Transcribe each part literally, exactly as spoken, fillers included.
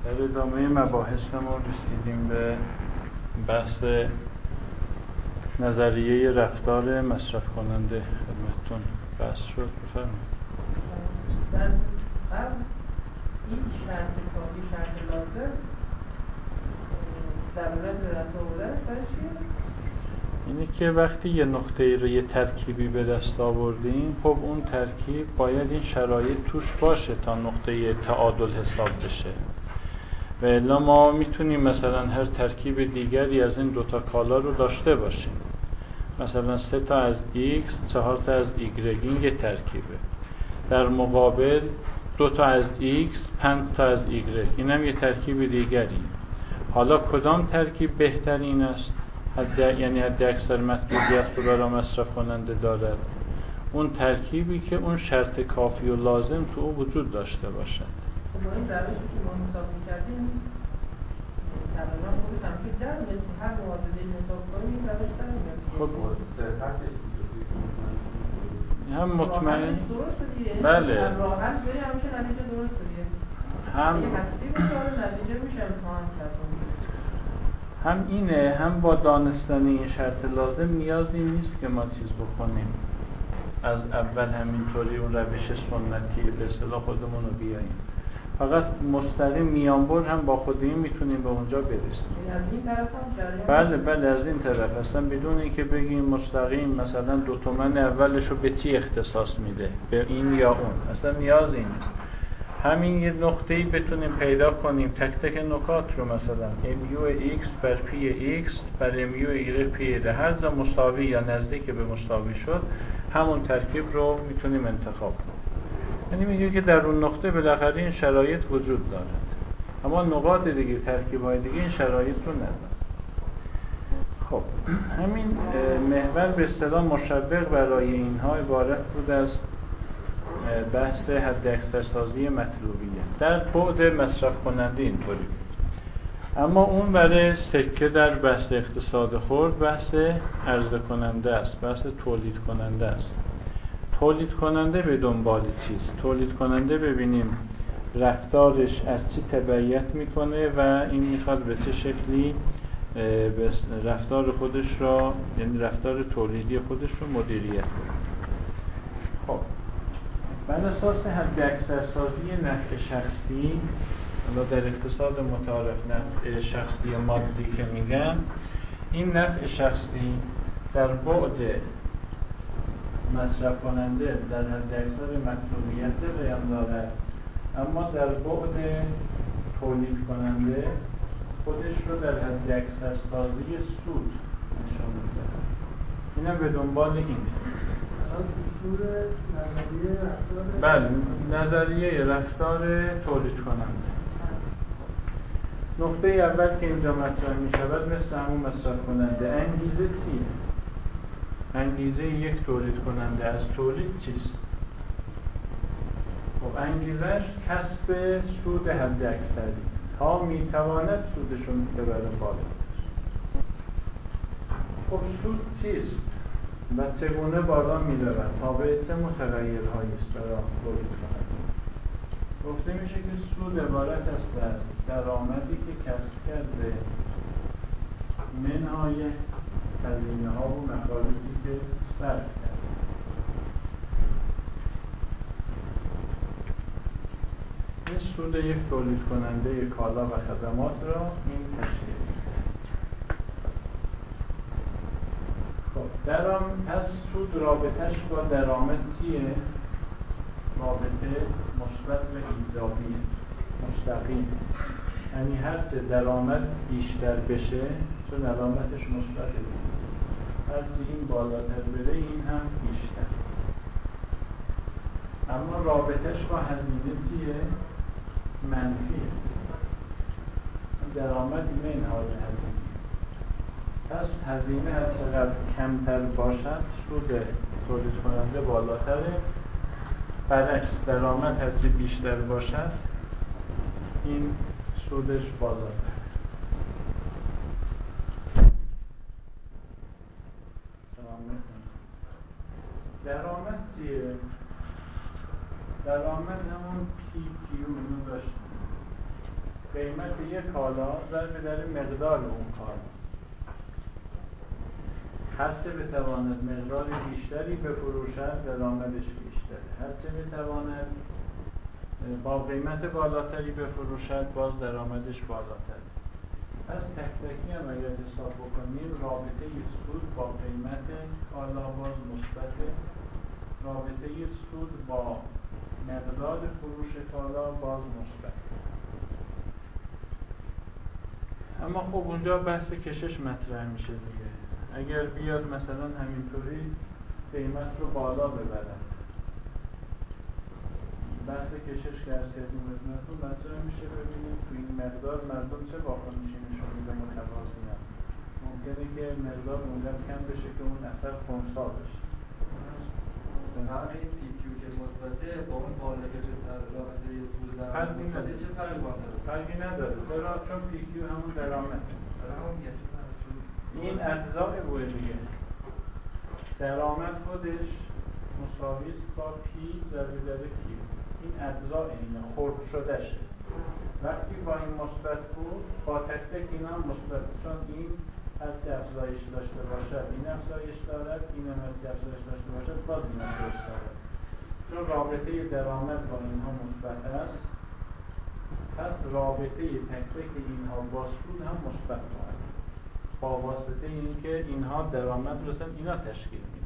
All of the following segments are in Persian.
در ادامه مباحثمون رسیدیم به بحث نظریه رفتار مصرف کننده. خدمتتون بحث شد. بفرمایید. در قبل این شرط کافی، شرط لازم، ضرورت به دست آوردنش برای چیه؟ اینه که وقتی یه نقطه رو یه ترکیبی به دست آوردیم، خب اون ترکیب باید این شرایط توش باشه تا نقطه تعادل حساب بشه. و الا ما میتونیم مثلا هر ترکیب دیگری از این دوتا کالا رو داشته باشیم، مثلا سه تا از x، چهار تا از y، این یه ترکیبه. در مقابل دو تا از x، پنج تا از y، این هم یه ترکیب دیگری. حالا کدام ترکیب بهترین است؟ حد یعنی حد اکثر مطلوبیت رو برای مصرف کننده دارد؟ اون ترکیبی که اون شرط کافی و لازم تو او وجود داشته باشد. با این روشی که ما حساب می‌کردیم تقریبا خودش همیشه در میاد که هر معادله این حساب کنیم این روش در میاد. خب صحتش هم مطمئن درسته دیگه. بله. از راه حل بری همیشه نتیجه درسته دیگه. هم اگه حدسی بسیار نتیجه میشه امتحان کرد. هم اینه، هم با دانستن این شرط لازم نیازی نیست که ما چیز بکنیم از اول همینطوری اون روش سنتی به اصطلاح خودمون رو بیاییم، فقط مستقیم میانبر هم با خودمون میتونیم به اونجا برسیم. از این طرف هم جریان بله بله از این طرف اصلا بدون اینکه بگیم مستقیم مثلا دو تومن اولش رو به چی اختصاص میده، به این یا اون، اصلا نیازی نیست. همین یه نقطه‌ای بتونیم پیدا کنیم تک تک نکات رو، مثلا mu x بر p x بر mu y p هر جا مساوی یا نزدیک به مساوی شد همون ترکیب رو میتونیم انتخاب کنیم. یعنی میگه که در اون نقطه بالاخره این شرایط وجود دارد، اما نقاط دیگه، ترکیب‌های دیگه این شرایط رو ندارد. خب همین محور به اصطلاح مشوق برای اینها عبارت بود از بحث حد اکثر سازی مطلوبیت. در بعد مصرف کننده اینطوری بود. اما اون برای سکه در بحث اقتصاد خرد بحث عرضه کننده است، بحث تولید کننده است. تولید کننده به دنبال چیست؟ تولید کننده ببینیم رفتارش از چی تبعیت میکنه و این میخواد به چه شکلی رفتار خودش را، یعنی رفتار تولیدی خودش رو مدیریت کنه. خب بر اساس حد اکثر سازی نفع شخصی، در اقتصاد متعارف نفع شخصی مادی که میگن، این نفع شخصی در بعد مصرف کننده در حد اکثر مطلوبیت قیام دارد، اما در بعد تولید کننده خودش رو در حد اکثر سازی سود نشان میده. اینم به دنبال اینه. نظریه رفتار بله نظریه رفتار تولید کننده. نقطه اول که اینجا مطرح می شود مثل همون مصرف کننده، انگیزه چیه؟ انگیزه یک تولید کننده از تولید چیست؟ خب انگیزش کسب سود حد اکثری تا می تواند سودشون ببره بالا. خب سود چیست؟ و چگونه بالا می رود؟ تابع چه متغیرهایی است برای تولید کننده؟ گفته میشه که سود عبارت است از درآمدی که کسب کرده منهای هزینه ها و مخارجی که صرف کرده. این سود یک تولید کننده کالا و خدمات را این تشکیل میده. خب درام پس سود رابطش با درآمد چیه؟ رابطه مثبت و ایجابیه، مستقیم. یعنی هرچه درآمد بیشتر بشه، چون علامتش مثبته، هرچه این بالاتر بره این هم بیشتر. اما رابطش با هزینه چیه؟ منفیه. درآمد منهای هزینه. پس هزینه هر چقدر کمتر باشد سود تولید کننده بالاتره، برعکس درآمد هرچی بیشتر باشد این سودش بالاتر. درآمد چیه؟ درآمد همون پی پیو اینو داشتیم. قیمت یک کالا ضرب در مقدار اون کالا. هرچه بتواند مقدار بیشتری بفروشد درآمدش بیشتره، هرچه بتواند با قیمت بالاتری بفروشد باز درآمدش بالاتره. پس تک تکی هم اگر حساب بکنیم رابطه سود با قیمت کالا باز مثبته، رابطه سود با مقدار فروش کالا باز مثبت. اما خب اونجا بحث کشش مطرح میشه دیگه. اگر بیاد مثلا همینطوری قیمت رو بالا ببرد، بحث کشش که از کردیم خدمتتون مطرح میشه. ببینید تو این مقدار مردم چه واکنشی نشون میده متوازیان. ممکنه که مقدار اونقدر کم بشه که اون اثر خنثی بشه. فرق این پی کیو که مثبته با اون بالا که در رابطه سود درآمد مثبته چه فرقی با هم داره؟ فرقی نداره. چرا؟ چون پی کیو همون درآمد. همون میاد. این اجزای بوده دیگه. درآمد خودش مساوی است با پی ضرب در کیو. این اجزا اینه، خرد شدهشه. وقتی با این مثبت بود با تک تک اینا مثبت، چون این هرچی افزایش داشته باشد این افزایش دارد، این هم هرچی افزایش داشته باشد باز این افزایش دارد. چون رابطه درآمد با اینها مثبت است، پس رابطه تک تک اینها با سود هم مثبت خواهد با واسطه اینکه اینها درآمد رسن اینا تشکیل میدن.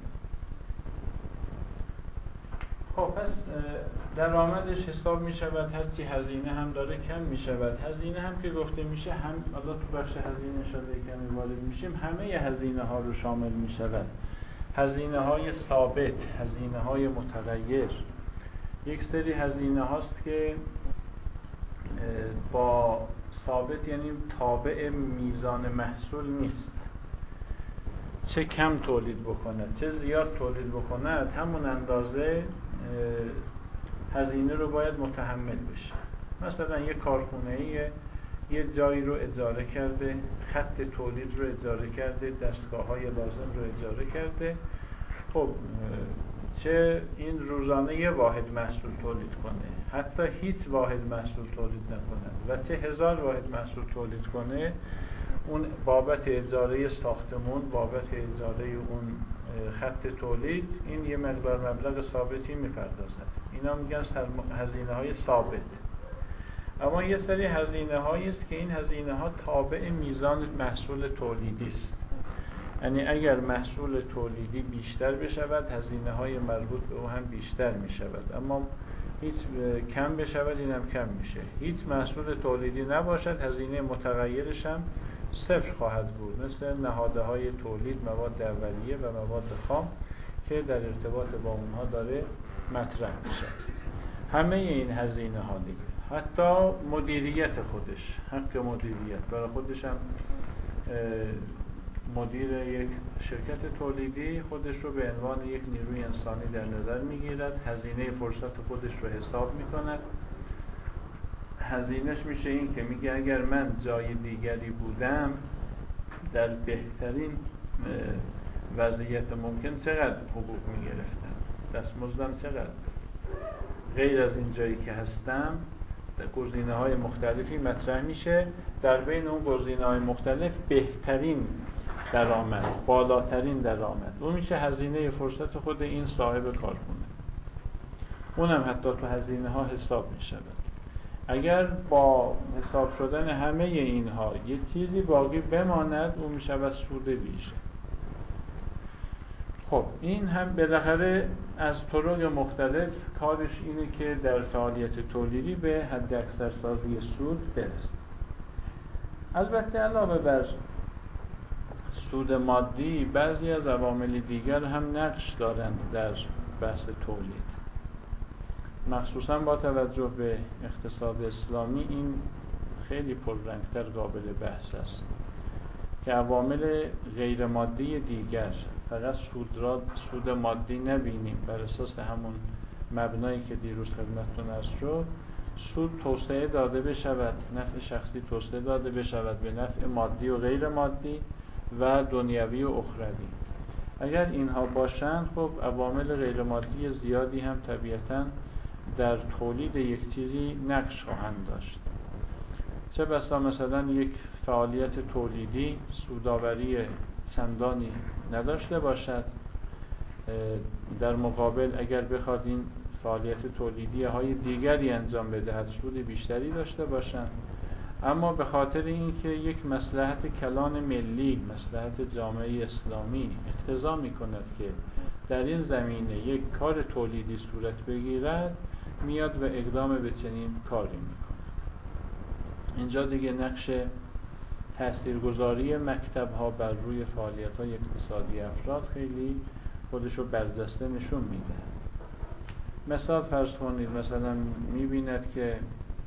خب پس درآمدش حساب می شود، هرچی هزینه هم داره کم می شود. هزینه هم که گفته میشه هم حالا تو بخش هزینه شده کمی وارد میشیم، همه هزینه ها رو شامل می شود. هزینه های ثابت، هزینه های متغیر. یک سری هزینه هاست که با ثابت یعنی تابع میزان محصول نیست. چه کم تولید بکند چه زیاد تولید بکند همون اندازه هزینه رو باید متحمل بشه. مثلا یک کارخونه‌ای یه جایی رو اجاره کرده، خط تولید رو اجاره کرده، دستگاه‌های لازم رو اجاره کرده. خب چه این روزانه یه واحد محصول تولید کنه، حتی هیچ واحد محصول تولید نکند و چه هزار واحد محصول تولید کنه، اون بابت اجاره ساختمون، بابت اجاره اون خط تولید، این یه مقدار مبلغ ثابتی میپردازد. اینا میگن هزینه های ثابت. اما یه سری هزینه هایی است که این هزینه ها تابع میزان محصول تولیدی است. یعنی اگر محصول تولیدی بیشتر بشود هزینه های مربوط به او هم بیشتر می شود، اما هیچ کم بشود این هم کم میشه. هیچ محصول تولیدی نباشد هزینه متغیرش هم صفر خواهد بود، مثل نهاده های تولید، مواد اولیه و مواد خام که در ارتباط با اونها داره مطرح میشه. همه این هزینه ها دیگه، حتی مدیریت خودش، حق مدیریت برای خودش هم مدیر یک شرکت تولیدی خودش رو به عنوان یک نیروی انسانی در نظر میگیرد، هزینه فرصت خودش رو حساب میکند. هزینهش میشه این که میگه اگر من جای دیگری بودم در بهترین وضعیت ممکن چقدر حقوق میگرفتم، دستمزدم چقدر، غیر از این جایی که هستم گزینه های مختلفی مطرح میشه. در بین اون گزینه های مختلف بهترین درآمد، بالاترین درآمد، اون میشه هزینه فرصت خود این صاحب کارخونه. اونم حتی تو هزینه ها حساب میشه. اگر با حساب شدن همه اینها یه چیزی باقی بماند اون میشه سود ویژه. خب این هم بالاخره از طرق مختلف کارش اینه که در فعالیت تولیدی به حد اکثر سازی سود برسه. البته علاوه بر سود مادی بعضی از عوامل دیگر هم نقش دارند در بحث تولید. مخصوصا با توجه به اقتصاد اسلامی این خیلی پررنگتر قابل بحث است که عوامل غیر مادی دیگر، فقط سود را سود مادی نبینیم بر اساس همون مبنایی که دیروز خدمتتون عرض شد، سود توسعه داده بشود، نفع شخصی توسعه داده بشود به نفع مادی و غیر مادی و دنیوی و اخروی. اگر اینها باشند خب عوامل غیر مادی زیادی هم طبیعتاً در تولید یک چیزی نقش خواهند داشت. چه بسا مثلا یک فعالیت تولیدی سودآوری چندانی نداشته باشد، در مقابل اگر بخواد این فعالیت تولیدی های دیگری انجام بدهد سود بیشتری داشته باشند، اما به خاطر اینکه یک مصلحت کلان ملی، مصلحت جامعه اسلامی اقتضا می کند که در این زمینه یک کار تولیدی صورت بگیرد، میاد و اقدام به چنین کاری میکند. اینجا دیگه نقش تاثیرگذاری مکتب ها بر روی فعالیت های اقتصادی افراد خیلی خودشو برجسته نشون میده. مثال فرض کنید مثلا میبیند که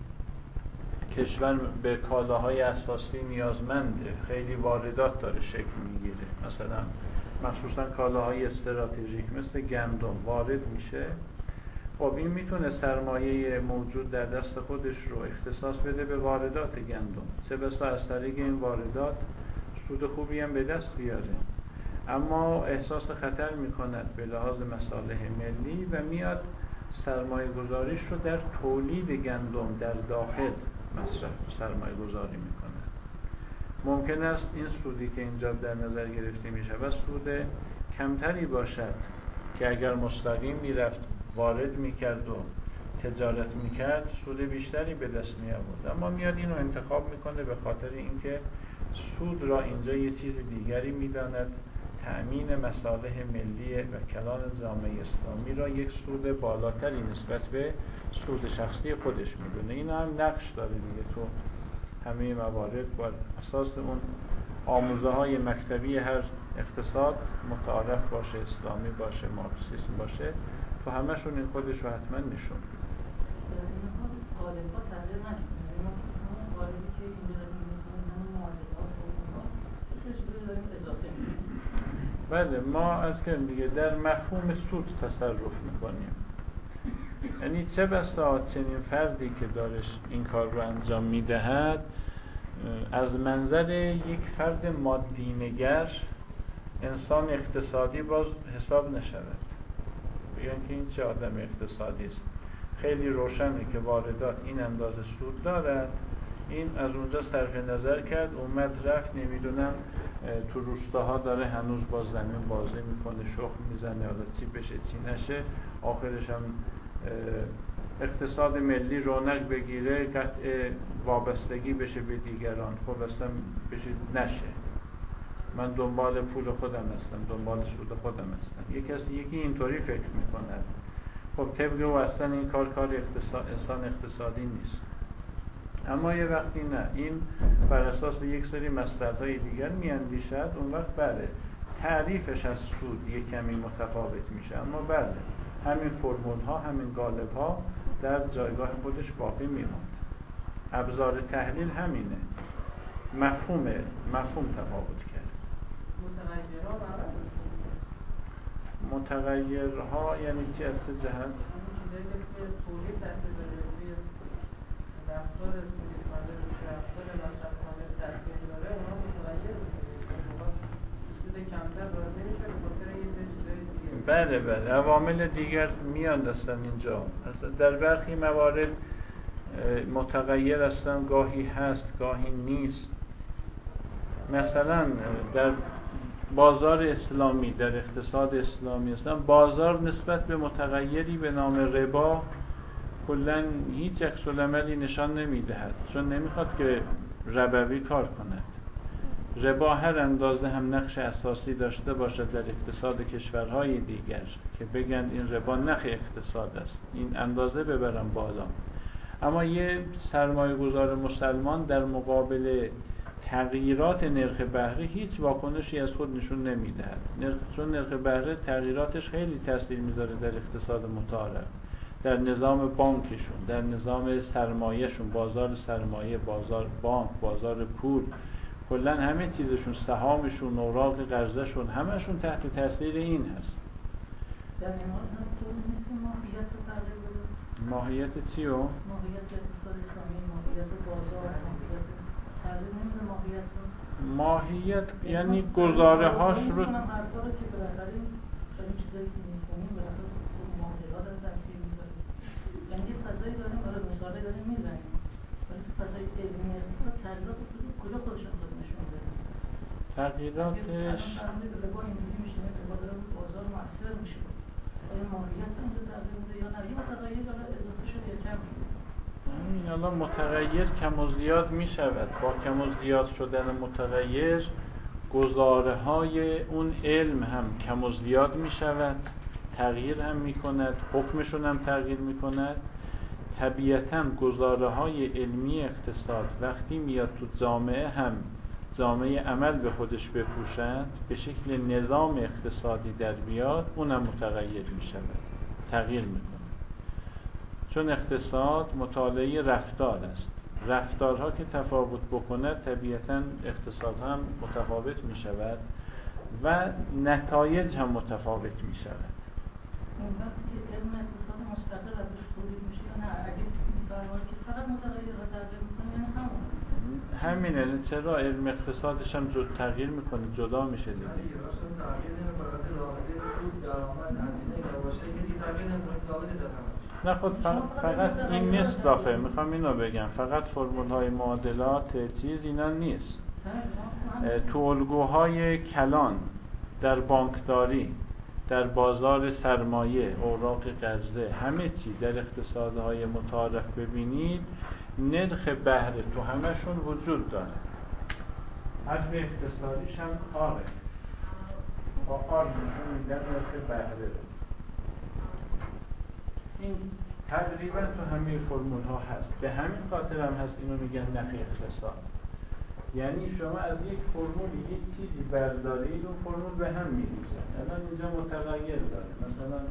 کشور به کالاهای اساسی نیازمنده، خیلی واردات داره شکل میگیره، مثلا مخصوصا کالاهای استراتژیک مثل گندم وارد میشه. خب این میتونه سرمایه موجود در دست خودش رو اختصاص بده به واردات گندم، چه بسا از طریق این واردات سود خوبی هم به دست بیاره، اما احساس خطر میکند به لحاظ مصالح ملی و میاد سرمایه گذاریش رو در تولید گندم در داخل مصرف سرمایه گذاری میکنه. ممکن است این سودی که اینجا در نظر گرفته میشه و سود کمتری باشد که اگر مستقیم میرفت وارد میکرد و تجارت میکرد سود بیشتری به دست میآورد، اما میاد اینو انتخاب میکنه به خاطر اینکه سود را اینجا یه چیز دیگری میداند، تأمین مصالح ملی و کلان جامعه اسلامی را یک سود بالاتری نسبت به سود شخصی خودش میدونه. این هم نقش داره دیگه تو همه موارد، بر اساس اون آموزه های مکتبی هر اقتصاد متعارف باشه، اسلامی باشه، مارکسیسم باشه، تو همشون این خودش رو حتما نشون میده. در این حال غالبا تغییر نمیکنه، ما غالبی که اینجا داریم میکنیم همون معادلات و اونها یه سری چیزایی داریم اضافه میکنیم. بله، ما از کردیم دیگه در مفهوم سود تصرف میکنیم. یعنی چه بسا چنین فردی که دارش این کار رو انجام میدهد از منظر یک فرد مادی نگر انسان اقتصادی باز حساب نشود، بگن که این چه آدم اقتصادی است. خیلی روشنه که واردات این اندازه سود دارد، این از اونجا صرف نظر کرد اومد رفت نمیدونم تو روستاها داره هنوز با زمین بازی میکنه، شخم میزنه، حالا چی بشه چی نشه، آخرش هم اقتصاد ملی رونق بگیره، قطع وابستگی بشه به دیگران، خب اصلا بشه نشه، من دنبال پول خودم هستم، دنبال سود خودم هستم. یک کسی یکی اینطوری فکر میکند، خب طبق او اصلا این کار کار اقتصاد، انسان اقتصادی نیست. اما یه وقتی نه، این بر اساس یک سری مصلحت‌های دیگر میاندیشد، اون وقت بله تعریفش از سود یک کمی متفاوت میشه، اما بله همین فرمول ها، همین قالب ها در جایگاه خودش باقی میماند. ابزار تحلیل همینه، مفهوم مفهوم تفاوت کرد. متغیرها برای متغیرها یعنی چی، از چه جهت؟ همون چیزایی که توی تولید تاثیر داره، توی رفتار تولید کننده، توی رفتار مصرف کننده تاثیر داره، اونا متغیر میشه. مثلا سود کمتر راضی میشه به خاطر یه سری چیزای دیگه. بله بله، عوامل دیگر میان دستن اینجا. مثلا در برخی موارد متغیر هستن، گاهی هست گاهی نیست. مثلا در بازار اسلامی، در اقتصاد اسلامی هستن، بازار نسبت به متغیری به نام ربا کلن هیچ عکس العملی نشان نمیدهد، چون نمیخواد که ربوی کار کند. ربا هر اندازه هم نقش اساسی داشته باشد در اقتصاد کشورهای دیگر که بگن این ربا نخ اقتصاد است، این اندازه ببرن بالا، اما یه سرمایه گذار مسلمان در مقابل تغییرات نرخ بهره هیچ واکنشی از خود نشون نمیدهد، نرخ چون نرخ بهره تغییراتش خیلی تاثیر میذاره در اقتصاد متعارف، در نظام بانکشون، در نظام سرمایهشون، بازار سرمایه، بازار بانک، بازار پول، کلا همه چیزشون، سهامشون، اوراق قرضهشون، همشون تحت تاثیر این هست. در این حال هم طوری نیست که ماهیت رو تغییر بده. ماهیت چی رو؟ ماهیت اقتصاد اسلامی، ماهیت بازار، ماهیت تغییر نمیده ماهیت رو. ماهیت یعنی گزاره هاش رو میکنم حرفا رو که بالاخره این این چیزایی که میکنیم بالاخره خود معادلات رو تاثیر میذاره. یعنی یه فضایی داریم، برای مثالی داریم میزنیم، ولی فضای علمی اقتصاد تغییرات کجا خودشون خود نشون میده؟ تغییراتش فرمودید ربا اینجوری میشه، ربا داره بازار مؤثر میشه. آیا ماهیت اینجا تغییر میده یا نه؟ یه متغیر حالا اضافه شده یا کم شده؟ همین الان متغیر کم و زیاد می شود. با کم و زیاد شدن متغیر گزاره های اون علم هم کم و زیاد می شود، تغییر هم می کند، حکمشون هم تغییر می کند. طبیعتاً گزاره های علمی اقتصاد وقتی میاد تو جامعه هم جامعه عمل به خودش بپوشد، به شکل نظام اقتصادی در بیاد، اونم متغیر می شود، تغییر می کند. چون اقتصاد مطالعه رفتار است. رفتارها که تفاوت بکند طبیعتاً اقتصاد هم متفاوت می شود و نتایج هم متفاوت می شود. اون وقتی علم اقتصاد مستقل ازش تولید میشه یا نه؟ اگه میفرمایید که فقط متغیرها تغییر میکنه یعنی همون همینه. چرا علم اقتصادش هم جد تغییر میکنه، جدا میشه دیگه. نه دیگه روشن تغییر نمیکنه. وقتی رابطه سود درآمد هزینه اینا باشه که دیگه تغییر نمیکنه، ثابته در همش. نه خود فقط این نیست دافعه. میخوام اینو بگم فقط فرمول های معادلات چیز اینا نیست. تو الگوهای کلان در بانکداری، در بازار سرمایه، اوراق قرضه، همه چی در اقتصادهای متعارف ببینید نرخ بهره تو همشون وجود داره. حرف اقتصادیش هم آره، با آر نشون میدن نرخ بهره رو. این تقریبا تو همه فرمول ها هست. به همین خاطر هم هست اینو میگن نفی اقتصاد. یعنی شما از یک فرمول یک چیزی بردارید اون فرمول به هم میریزه. الان اینجا متغیر داره، مثلا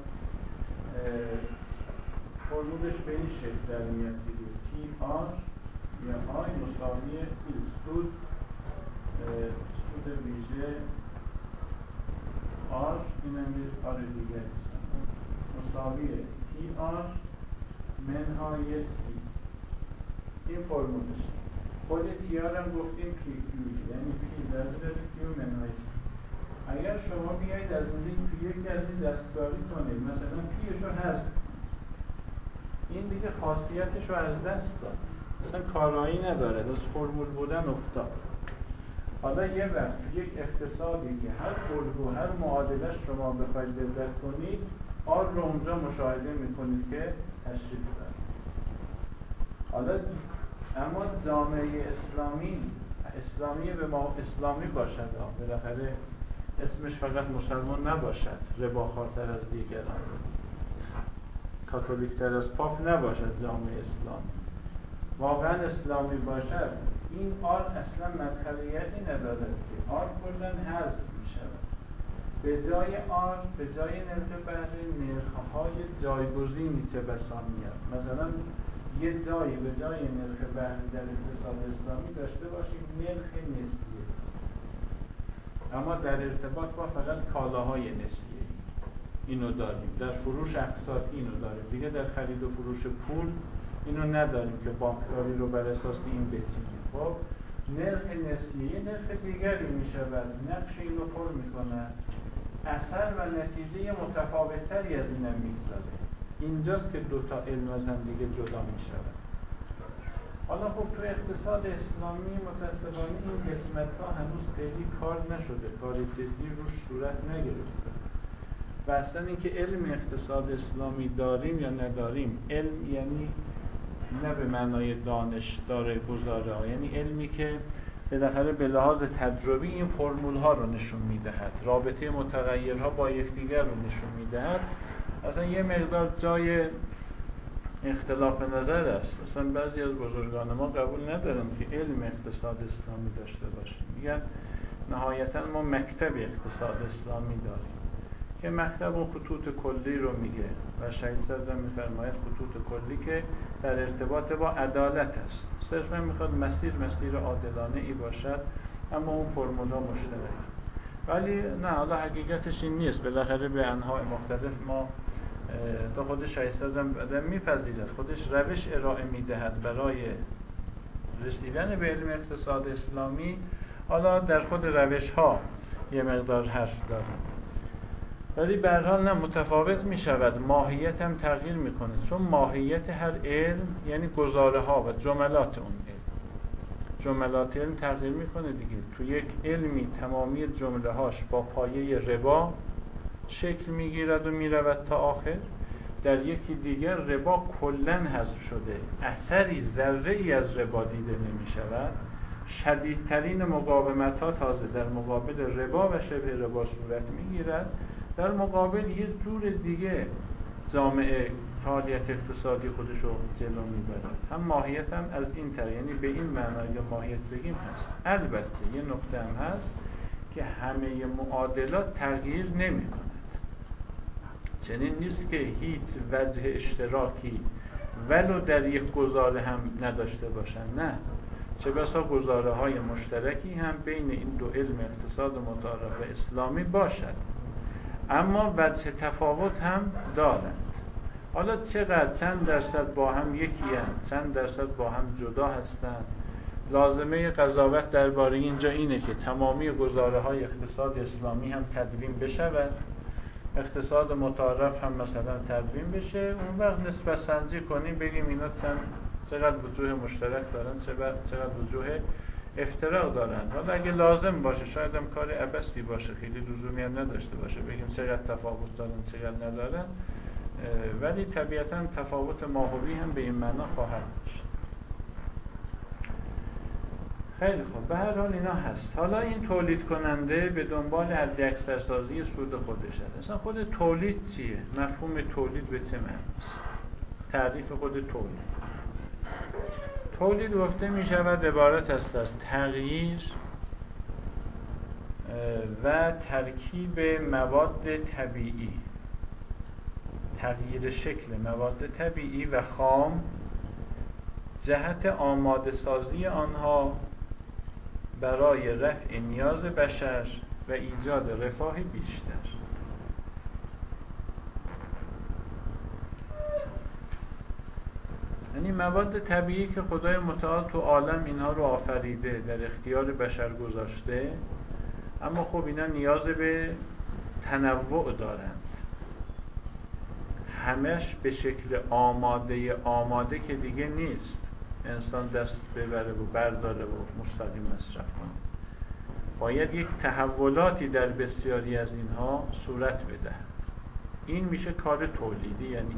فرمولش به این شکل در میاد دیگه تی آر یا آی مساوی چیز سود سود ویژه آر، اینم یه آر دیگه مساوی تی آر منهای سی. این فرمولش. خود تی آر هم گفتیم پی کیو، یعنی پی ضرب کیو منهای سی. اگر شما بیایید از این پی یکی از این دستکاری کنید، مثلا پیش رو حذف کنید، این دیگه خاصیتش رو از دست داد، اصلا کارایی نداره، از فرمول بودن افتاد. حالا یه وقت یک اقتصادی که هر الگو هر معادلش شما بخواید دقت کنید، آر رو اونجا مشاهده میکنید که تشریف داره. حالا اما جامعه اسلامی اسلامی به ما اسلامی باشد، بالاخره اسمش فقط مسلمان نباشد، رباخوارتر از دیگران، کاتولیکتر از پاپ نباشد، جامعه اسلامی واقعا اسلامی باشد، این آر اصلا مدخلیتی ندارد که آر کلن حذف می شود. به جای آر، به جای نرخ بهره، نرخهای جایگزینی چه بسا میاد. مثلا یه جایی به جای نرخ بهره در اقتصاد اسلامی داشته باشیم نرخ نسبیه، اما در ارتباط با فقط کالاهای نسبیه اینو داریم، در فروش اقساطی اینو داریم دیگه، در خرید و فروش پول اینو نداریم که بانکداری رو بر اساس این بچینیم. خب نرخ نسبیه نرخ دیگری میشود، نقش اینو پر میکنه، اثر و نتیجه متفاوتتری از اینم میگذاره. اینجاست که دوتا علم از هم دیگه جدا میشود. حالا خب تو اقتصاد اسلامی متاسفانه این قسمت ها هنوز خیلی کار نشده، کار جدی روش صورت نگرفته. و اصلا اینکه علم اقتصاد اسلامی داریم یا نداریم، علم یعنی نه به معنای دانش داره گذاره ها، یعنی علمی که بالاخره به لحاظ تجربی این فرمول ها رو نشون میدهد، رابطه متغیرها با یکدیگر رو نشون میدهد. اصلا یه مقدار جای اختلاف نظر است. اصلا بعضی از بزرگان ما قبول ندارن که علم اقتصاد اسلامی داشته باشیم. میگن نهایتا ما مکتب اقتصاد اسلامی داریم که مکتب اون خطوط کلی رو میگه و شهید صدر میفرماید خطوط کلی که در ارتباط با عدالت است، صرفا میخواد مسیر مسیر عادلانه ای باشد، اما اون فرمول ها مشترک. ولی نه، حالا حقیقتش این نیست. بالاخره به انواع مختلف ما تا خود شهید صدر هم میپذیرد، خودش روش ارائه میدهد برای رسیدن به علم اقتصاد اسلامی. حالا در خود روش ها یه مقدار حرف داریم، ولی به هر حال نه، متفاوت می شود، ماهیت هم تغییر می کنه، چون ماهیت هر علم یعنی گزاره ها و جملات اون علم. جملات علم تغییر میکنه دیگه. تو یک علمی تمامی جمله هاش با پایه ربا شکل میگیرد و میرود تا آخر، در یکی دیگر ربا کلن حذف شده، اثری ذره ای از ربا دیده نمی شود. شدیدترین مقاومت ها تازه در مقابل ربا و شبه ربا صورت می گیرد. در مقابل یه جور دیگه جامعه فعالیت اقتصادی خودش رو جلو میبرد. هم ماهیت هم از این طریق، یعنی به این معنا یا ماهیت بگیم هست. البته یه نکته هم هست که همه معادلات تغییر نمی کند. چنین نیست که هیچ وجه اشتراکی ولو در یک گزاره هم نداشته باشن، نه، چه بسا گزاره های مشترکی هم بین این دو علم اقتصاد متعارف و اسلامی باشد، اما وجه تفاوت هم دارند. حالا چقدر، چند درصد با هم یکی هستند، چند درصد با هم جدا هستند. لازمه قضاوت درباره اینجا اینه که تمامی گزاره های اقتصاد اسلامی هم تدوین بشود، اقتصاد متعارف هم مثلا تدوین بشه، اون وقت نسبت سنجی کنیم بگیم اینا چند چقدر وجوه مشترک دارن، چقدر وجوه افتراق دارن. حالا اگه لازم باشه، شاید هم کار عبثی باشه، خیلی لزومی هم نداشته باشه بگیم چقدر تفاوت دارن چقدر ندارن، ولی طبیعتا تفاوت ماهوی هم به این معنا خواهد داشت. خیلی خوب، به هر حال اینا هست. حالا این تولید کننده به دنبال حداکثر سازی سود خودش هست. اصلا خود تولید چیه؟ مفهوم تولید به چه معنی است؟ تعریف خود تولید. تولید گفته می شود عبارت است از تغییر و ترکیب مواد طبیعی، تغییر شکل مواد طبیعی و خام جهت آماده سازی آنها برای رفع نیاز بشر و ایجاد رفاه بیشتر. یعنی مواد طبیعی که خدای متعال تو عالم اینها رو آفریده، در اختیار بشر گذاشته، اما خب اینا نیاز به تنوع دارند. همش به شکل آماده آماده که دیگه نیست انسان دست ببره و برداره و مستقیم مصرف کنه. باید یک تحولاتی در بسیاری از اینها صورت بدهد. این میشه کار تولیدی. یعنی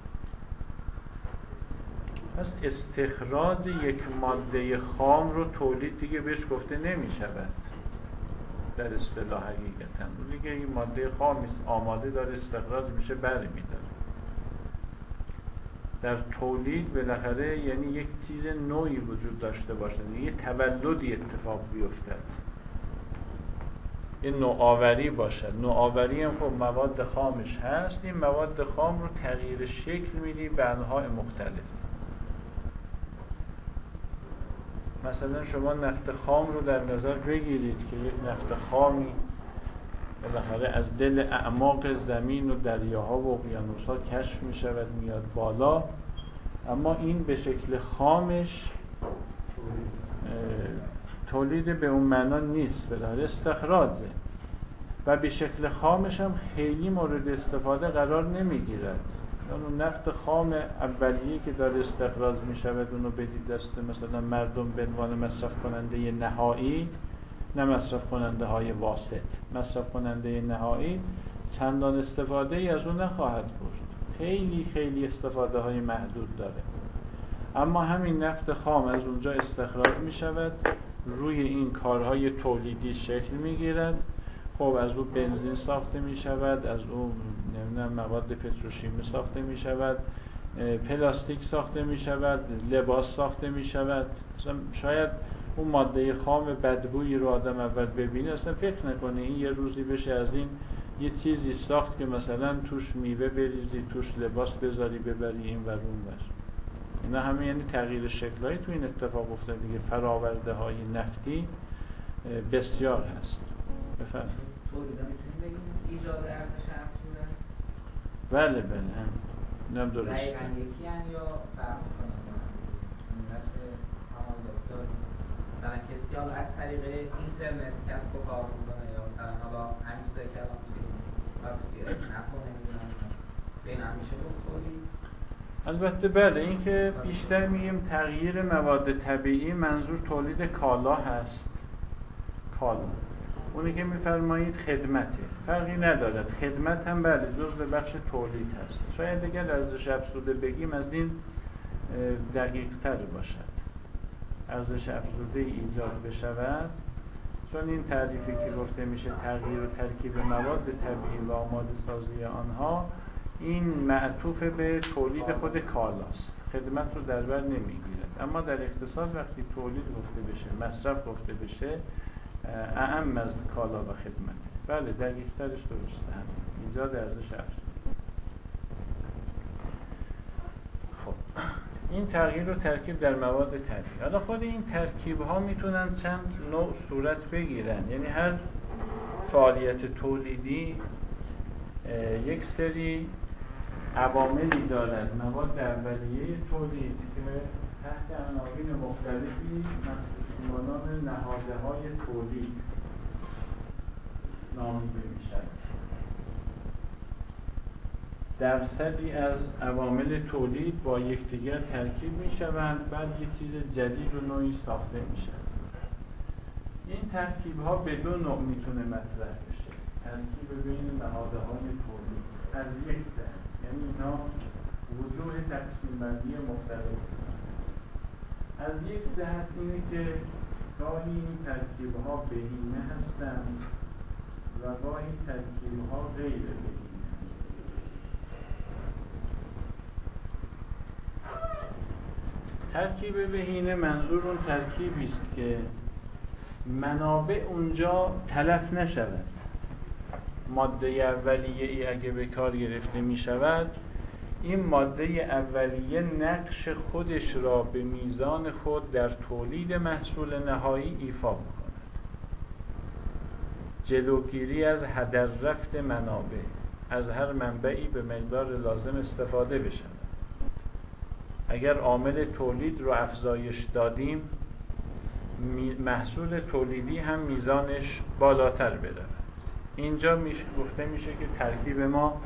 پس استخراج یک ماده خام رو تولید دیگه بهش گفته نمی شود در اصطلاح. حقیقتا اون دیگه این ماده خام آماده داره استخراج میشه بر میداره. در تولید بالاخره یعنی یک چیز نوعی وجود داشته باشه، یه تولدی اتفاق بیفتد، یه نوآوری باشد. نوآوری هم خب مواد خامش هست، این مواد خام رو تغییر شکل میدی به انواع مختلف. مثلا شما نفت خام رو در نظر بگیرید که یک نفت خامی بالاخره از دل اعماق زمین و دریاها و اقیانوس‌ها کشف می شود میاد بالا، اما این به شکل خامش تولید به اون معنا نیست، بالاخره استخراجه و به شکل خامش هم خیلی مورد استفاده قرار نمی گیرد. اون نفت خام اولیه که داره استخراج می شود اونو بدید دست مثلا مردم به عنوان مصرف کننده نهایی، نه مصرف کننده های واسط، مصرف کننده نهایی چندان استفاده ای از اون نخواهد برد، خیلی خیلی استفاده های محدود داره. اما همین نفت خام از اونجا استخراج می شود، روی این کارهای تولیدی شکل می گیرد. خب از اون بنزین ساخته می شود، از اون نمیدونم مواد پتروشیمی ساخته می شود، پلاستیک ساخته می شود، لباس ساخته می شود. مثلا شاید اون ماده خام بدبویی رو آدم اول ببینه اصلا فکر نکنه این یه روزی بشه از این یه چیزی ساخت که مثلا توش میوه بریزی، توش لباس بذاری ببری این ور اون ور. اینا همه یعنی تغییر شکل‌هایی تو این اتفاق افتاده دیگه. فراورده های نفتی بسیار هست. بفرمایید. تولیدا میتونیم بگیم ایجاد ارزش افزوده؟ بله بله هم اینم درسته. دقیقاً یکی ان یا فرق می‌کنه با هم دیگه؟ این نسل تمایزات داریم. مثلا کسی حالا از طریق اینترنت کسب و کار می‌کنه یا مثلا حالا همین سه کلام توی تاکسی اسنپ رو نمی‌دونم به این هم میشه گفت تولید؟ البته بله، این که بیشتر میگیم تغییر مواد طبیعی منظور تولید کالا هست. کالا اونی که میفرمایید خدمته، فرقی ندارد. خدمت هم بله جزء بخش تولید هست. شاید اگر ارزش افزوده بگیم از این دقیق تر باشد. ارزش افزوده ایجاد بشود، چون این تعریفی که گفته میشه تغییر و ترکیب مواد طبیعی و آماده سازی آنها، این معطوف به تولید خود کالاست، خدمت رو در بر نمیگیرد. اما در اقتصاد وقتی تولید گفته بشه، مصرف گفته بشه، اعم از کالا و خدمت. بله دقیق ترش درسته، هم ایجاد ارزش افزوده. خب این تغییر و ترکیب در مواد طبیعی. حالا خود این ترکیب ها میتونن چند نوع صورت بگیرن، یعنی هر فعالیت تولیدی یک سری عواملی دارد، مواد اولیه تولید که تحت عناوین مختلفی مخصوص مانان نهاده های تولید نامیده میشن. درصدی از عوامل تولید با یکدیگر ترکیب میشوند، بعد یک چیز جدید و نوعی ساخته میشن. این ترکیب ها به دو نوع میتونه مطرح بشه. ترکیب بین نهاده های تولید از یک جهت، یعنی اینا وجوه تقسیم بندی مختلف. از یک جهت اینه که گاهی این ترکیب ها بهینه هستند و گاهی ترکیب ها غیر بهینه. ترکیب بهینه منظور اون ترکیبی است که منابع اونجا تلف نشود. ماده اولیه ای اگه به کار گرفته می شود، این ماده اولیه نقش خودش را به میزان خود در تولید محصول نهایی ایفا می‌کند. جلوگیری از هدر رفت منابع، از هر منبعی به مقدار لازم استفاده بشود. اگر عامل تولید رو افزایش دادیم، محصول تولیدی هم میزانش بالاتر برود. اینجا میشه گفته میشه که ترکیب ما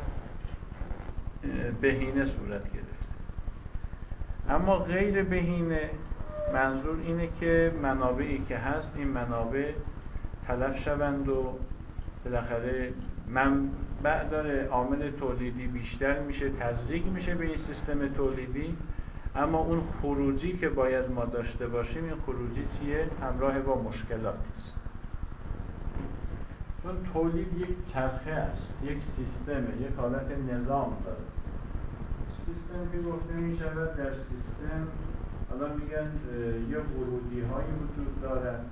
بهینه صورت گرفته. اما غیر بهینه منظور اینه که منابعی که هست، این منابع تلف شوند و بالاخره منبع داره، عامل تولیدی بیشتر میشه، تزریق میشه به این سیستم تولیدی، اما اون خروجی که باید ما داشته باشیم، این خروجی چیه؟ همراه با مشکلاتی است. چون تولید یک چرخه است، یک سیستمه، یک حالت نظام داره. سیستم که گفته می شود، در سیستم حالا میگن یه ورودی هایی وجود دارد.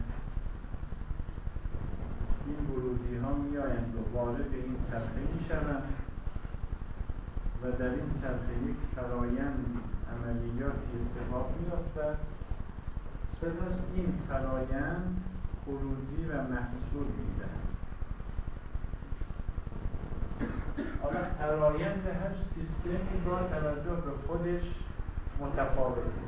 این ورودی ها می آیند و وارد این چرخه می شوند و در این چرخه یک فرایند عملیاتی اتفاق می افتد. سپس این فرایند خروجی و محصول می دهد. حالا فرایند هر سیستمی با توجه به خودش متفاوته.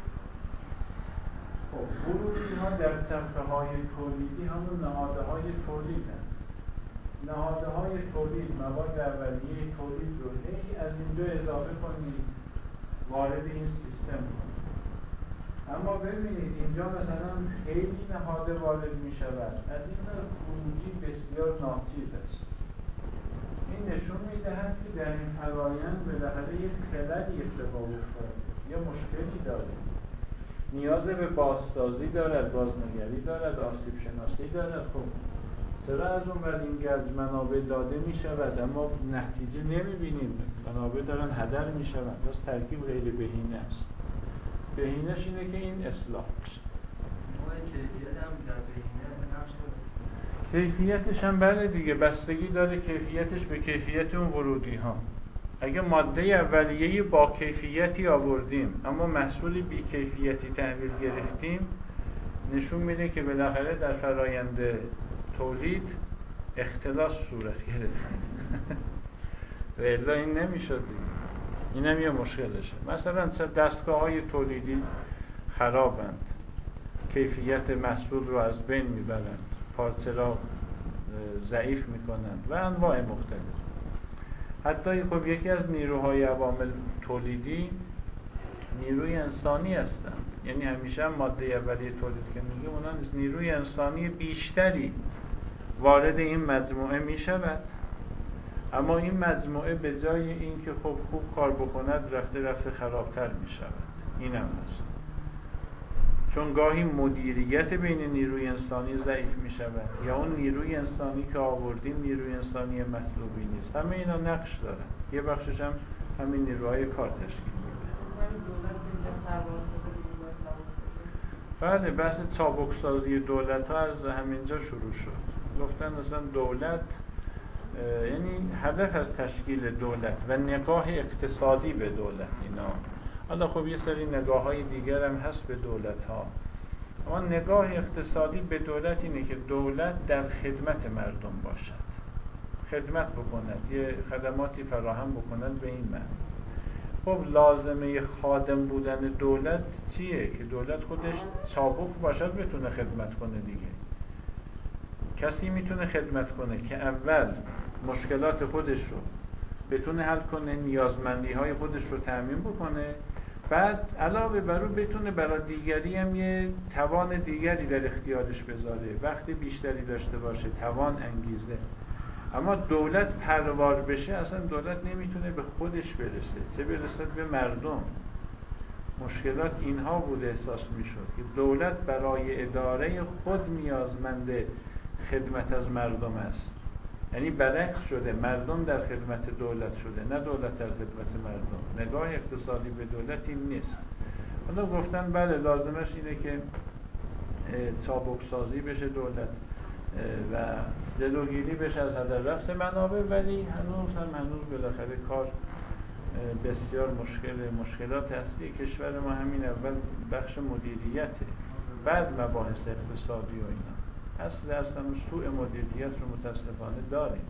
خب ورودی ها در چرخه های تولیدی همون نهاده های تولید هست. نهاده های تولید مواد اولیه تولید رو هی از اینجا اضافه کنید، وارد این سیستم کنید. اما ببینید اینجا مثلا خیلی نهاده وارد می شود، از این خروجی بسیار ناچیز است. این نشون میدهد که در این فرایند بالاخره یک خللی اتفاق افتاده، یا مشکلی داره، نیاز به بازسازی دارد، بازنگری دارد، آسیب شناسی دارد. خب چرا از اون ور این گرد منابع داده می شود اما نتیجه نمی بینیم، منابع دارن هدر می شود؟ پس ترکیب غیر بهینه است. بهینه‌ش اینه که این اصلاح بشه. کیفیت هم در بهینه نقش داره. کیفیتش هم بله دیگه، بستگی داره کیفیتش به کیفیت اون ورودی ها. اگه ماده اولیه‌ای با کیفیتی آوردیم اما محصول بی کیفیتی تحویل گرفتیم، نشون میده که بالاخره در فرایند تولید اختلاس صورت گرفت. و الا این نمیشد دیگه. این هم یه مشکلشه. مثلا دستگاه‌های تولیدی خرابند، کیفیت محصول رو از بین میبرند، پارچه را ضعیف میکنند و انواع مختلف. حتی خب یکی از نیروهای عوامل تولیدی نیروی انسانی هستند، یعنی همیشه هم ماده اولیه تولید که میگه اونا نیروی انسانی بیشتری وارد این مجموعه میشود، اما این مجموعه به جای این که خب خوب کار بکند رفته رفته خرابتر میشود. این هم هست، چون گاهی مدیریت بین نیروی انسانی ضعیف میشود یا اون نیروی انسانی که آوردیم نیروی انسانی مطلوبی نیست. همه اینا نقش دارن، یه بخشش هم همین نیروهای کار تشکیل میده. همین دولت که اینجا پرواز شده دیگه باید سواد بشه. بله، بحث چابکسازی دولت ها از همینجا شروع شد. گفتن مثلا دولت یعنی هدف از تشکیل دولت و نگاه اقتصادی به دولت اینا. حالا خب یه سری نگاه های دیگر هم هست به دولت ها، اما نگاه اقتصادی به دولت اینه که دولت در خدمت مردم باشد، خدمت بکند، یه خدماتی فراهم بکند به این معنی. خب لازمه خادم بودن دولت چیه؟ که دولت خودش چابک باشد بتونه خدمت کنه دیگه. کسی میتونه خدمت کنه که اول مشکلات خودش رو بتونه حل کنه، نیازمندی های خودش رو تأمین بکنه، بعد علاوه بر اون بتونه برای دیگری هم یه توان دیگری در اختیارش بذاره، وقت بیشتری داشته باشه، توان، انگیزه. اما دولت پروار بشه اصلا دولت نمیتونه به خودش برسه، چه برسد به مردم. مشکلات اینها بود احساس میشد که دولت برای اداره خود نیازمند خدمت از مردم است، یعنی برعکس شده، مردم در خدمت دولت شده نه دولت در خدمت مردم. نگاه اقتصادی به دولت این نیست. حالا گفتن بله لازمش اینه که چابک سازی بشه دولت و جلوگیری بشه از هدر رفت منابع، ولی هنوز هم هنوز بالاخره کار بسیار مشکل. مشکلات اصلی کشور ما همین اول بخش مدیریته، بعد مباحث اقتصادی و اینا. اصل اصلا سوء مدیریت رو متاسفانه داریم.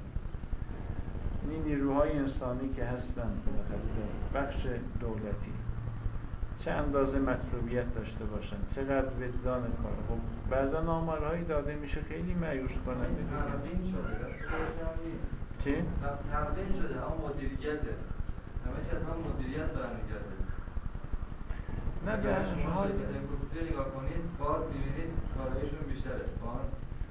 این نیروهای انسانی که هستن در بخش دولتی چه اندازه مطلوبیت داشته باشن، چقدر وجدان کار. خب بعضا آمارهایی داده میشه خیلی مایوس کننده. تقدیم شده، راستش هم نیست. چی؟ تقدیم شده، اما مدیریته. همه چیز هم مدیریت برمیگرده. نه اگر به شما حال شرکت خصوصی نگاه کنید باز می‌بینید کارایشون بیشتره. بان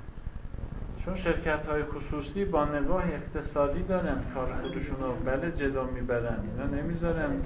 چون شرکت‌های خصوصی با نگاه اقتصادی دارن کار خودشون رو بله جلو میبرن، اینا نمیذارن.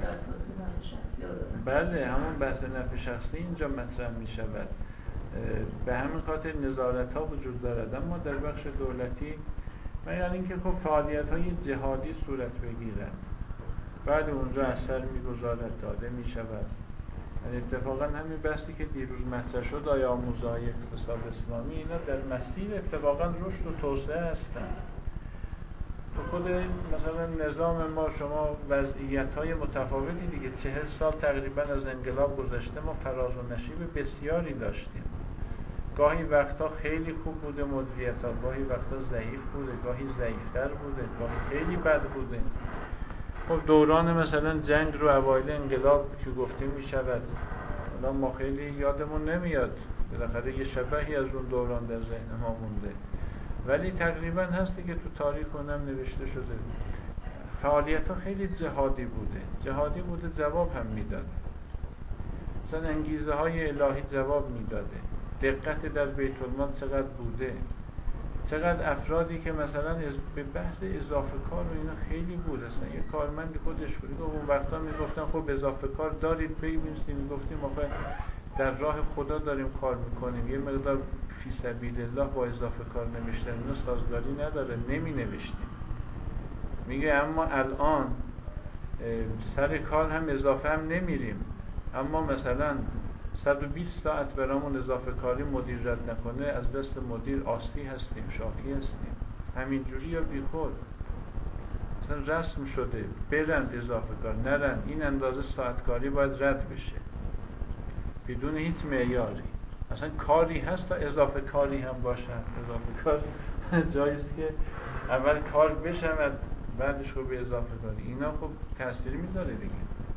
بله همون بحث نفع شخصی اینجا مطرح میشود. به همین خاطر نظارت ها وجود دارد، اما در بخش دولتی و یعنی اینکه خب فعالیت های جهادی صورت بگیرد، بعد اونجا اثر میگذارد، داده میشود. اتفاقا همین بحثی که دیروز مطرح شد، آیا آموزهای اقتصاد اسلامی، اینا در مسیر اتفاقا رشد و توسعه هستن. تو خود مثلا نظام ما شما وضعیت‌های متفاوتی دیگه، چهل سال تقریبا از انقلاب گذشته ما فراز و نشیب بسیاری داشتیم. گاهی وقتا خیلی خوب بوده مدیریت‌ها، گاهی وقتا ضعیف بوده، گاهی ضعیف‌تر بوده، گاهی خیلی بد بوده. خب دوران مثلا جنگ رو اوایل انقلاب که گفتیم میشود، الان ما خیلی یادمون نمیاد، بالاخره یه شبحی از اون دوران در ذهن ما مونده، ولی تقریبا هستی که تو تاریخ اونم نوشته شده. فعالیت ها خیلی جهادی بوده، جهادی بوده، جواب هم میداد. مثلا انگیزه های الهی جواب میداده. دقت در بیت المال چقدر بوده، چقدر افرادی که مثلا به بحث اضافه کار و اینا خیلی بود. اصلا یه کارمند خودش بود که اون وقتا میگفتن خب اضافه کار دارید ببینید، میگفتیم آخه در راه خدا داریم کار میکنیم، یه مقدار فی سبیل الله با اضافه کار نوشتن اینا سازگاری نداره، نمی نوشتیم. میگه اما الان سر کار هم اضافه هم نمیریم، اما مثلا صد و بیست ساعت برامون اضافه کاری مدیر رد نکنه، از دست مدیر آسی هستیم، شاکی هستیم. همینجوری یا بی خود مثلا رسم شده برند اضافه کار، نرن این اندازه ساعت کاری باید رد بشه بدون هیچ معیاری. اصلا کاری هست تا اضافه کاری هم باشد. اضافه کار جاییست که اول کار بشود بعدش خب به اضافه کاری، اینا خب تأثیر میذاره دیگه.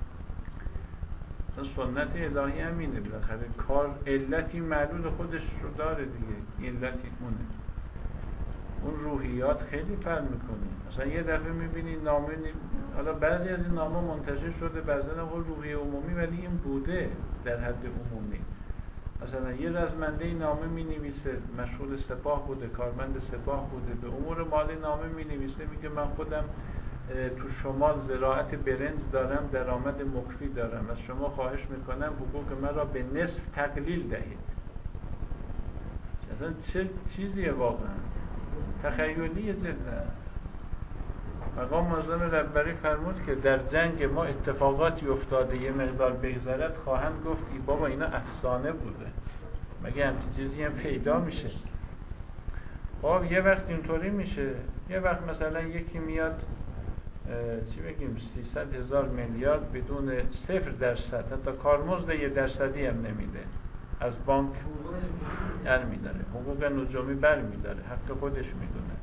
سنت الهی همینه، بالاخره کار علتی معلول خودش رو داره دیگه، علتی اونه. اون روحیات خیلی فرق میکنه. مثلا یه دفعه میبینی نامه نی... حالا بعضی از این نامه منتشر شده، بعضی از اون روحیه عمومی، ولی این بوده در حد عمومی. مثلا یه رزمنده نامه مینویسه، مشغول سپاه بوده، کارمند سپاه بوده، به امور مالی نامه مینویسه، میگه من خودم تو شمال زراعت برنج دارم، درآمد مکفی دارم، از شما خواهش میکنم حقوق من را به نصف تقلیل دهید. اصلا چه چیزیه واقعا؟ تخیلیه جدا. مقام معظم رهبری فرمود که در جنگ ما اتفاقاتی افتاده، یه مقدار بگذرد خواهند گفت ای بابا اینا افسانه بوده، مگه همچین چیزی هم پیدا میشه؟ خب یه وقت اینطوری میشه، یه وقت مثلا یکی میاد چی بگیم سیصد هزار میلیارد بدون صفر درصد، حتی کارمزد یه درصدی هم نمیده، از بانک بر میداره، حقوق نجومی بر میداره، حق خودش میدونه.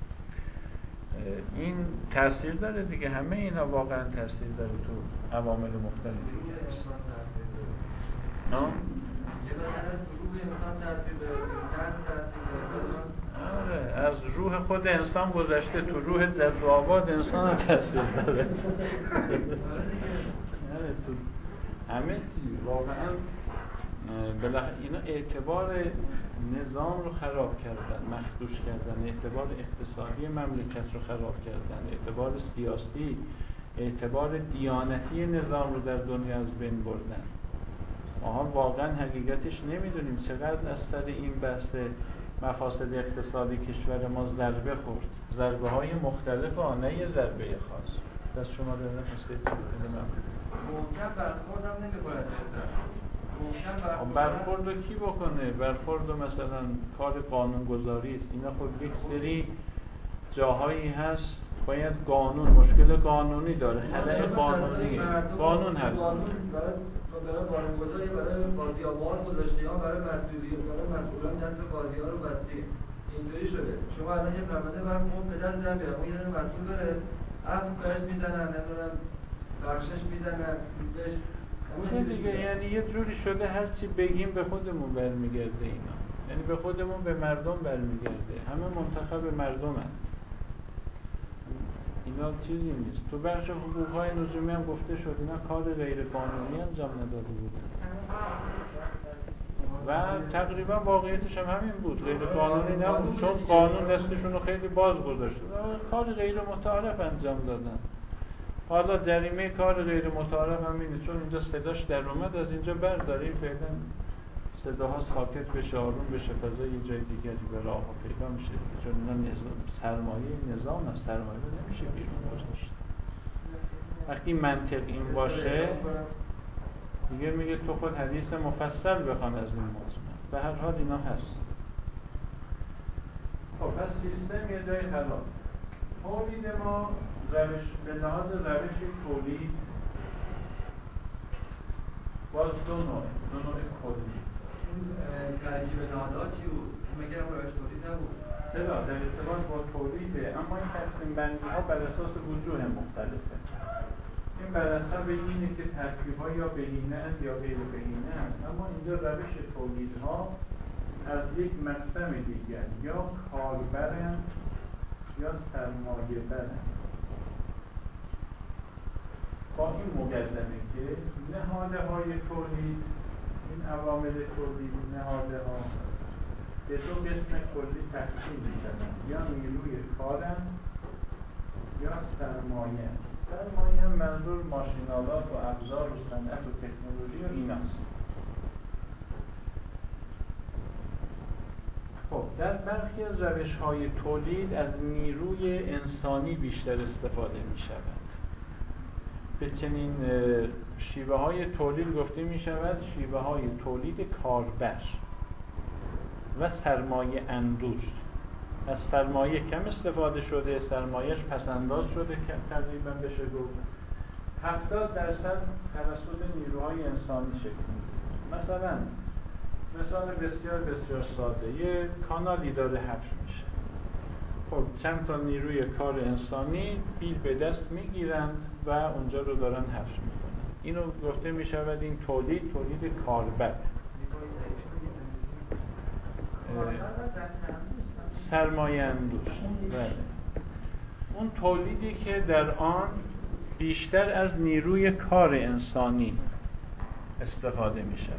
این تاثیر داره دیگه، همه اینا واقعا تاثیر داره تو عوامل مختلفی که هست. نه؟ یه مثلا تو روح انسان تاثیر داره، کس تاثیر داره. آره، از روح خود انسان گذشته تو روح جد و آباد انسان هم تاثیر داره. آره تو همه چی واقعا بالاخره اینا اعتبار نظام رو خراب کردن، مخدوش کردن، اعتبار اقتصادی مملکت رو خراب کردن، اعتبار سیاسی، اعتبار دیانتی نظام رو در دنیا از بین بردن. ما واقعا حقیقتش نمیدونیم چقدر از سر این بحث مفاسد اقتصادی کشور ما ضربه خورد، ضربه های مختلف آنه یه ضربه خاص. دست شما در نفسه چی بکنه من محکم برخورد هم نمی‌کنه جدا. برخورد رو کی بکنه؟ برخورد رو مثلا کار قانونگذاری است. اینا خب یک سری جاهایی هست باید قانون، مشکل قانونی داره، خلأ قانونیه، قانون حل قانون برای برای قانونگذاری، برای قاضی‌ها باز گذاشته، یا برای مسئولیت، برای مسئولان دست قاضی‌ها رو بستی. اینطوری شده. شما الان یه پرونده برای قوم به دست در بیاره، اون یه مسئول بره عفو بهش میزنن، نمیدونم بخشش میزنن بهش اون دیگه. یعنی یه جوری شده هر چی بگیم به خودمون برمیگرده اینا، یعنی به خودمون، به مردم برمیگرده. همه منتخب مردمن، اینا چیزی نیست. تو بخش حقوق‌های نجومی هم گفته شد اینا کار غیر قانونی انجام نداده بودن و تقریبا واقعیتش هم همین بود، غیر قانونی نبود، چون قانون دستشون رو خیلی باز گذاشته، کار غیر متعارف انجام دادن. حالا جریمه کار غیر متعارف هم اینه، چون اینجا صداش در اومد از اینجا برداریم، فعلا صداها ساکت بشه، آروم بشه، فضای یه جای دیگری به راه پیدا میشه، چون اینا نظام، سرمایه نظام از سرمایه نمیشه بیرون گذاشت. وقتی منطق این باشه دیگه میگه تو خود حدیث مفصل بخوان از این موضوع. به هر حال اینا هست. خب پس سیستم یه جای خراب. تولید ما روش به لحاظ روش تولید باز دو نوع دو نوع کلی. اون ترکیب نهادها چی بود؟ مگه هم روش تولید نبود؟ چرا؟ در ارتباط با تولیده، اما این تقسیم بندی ها بر اساس وجوه مختلفه. این بر حسب اینه که ترکیب ها یا بهینه اند یا غیر بهینه اند، اما اینجا روش تولیدها از یک مقسم دیگر یا کاربرند یا سرمایه برند. با این مقدمه که نهاده های تولید، این عوامل تولید نهاده ها به دو قسم کلی تقسیم می‌شوند، یا نیروی کارند یا سرمایه. سرمایه هم منظور ماشین‌آلات و ابزار و صنعت و تکنولوژی و ایناست. خب در برخی از روش‌های تولید از نیروی انسانی بیشتر استفاده می‌شود. به چنین شیوه های تولید گفته می شود شیوه های تولید کاربر و سرمایه اندوز. از سرمایه کم استفاده شده، سرمایهش پسنداز شده که تقریبا بشه گفت هفتاد درصد توسط نیروهای انسانی شکل میگیره. مثلا مثال بسیار بسیار ساده، یه کانالی داره حفر میشه، خب چند تا نیروی کار انسانی بیل به دست میگیرند و اونجا رو دارن حفر میکنن. اینو گفته میشود این تولید تولید کاربر. سرمایه اندوز. بله. اون تولیدی که در آن بیشتر از نیروی کار انسانی استفاده می شود.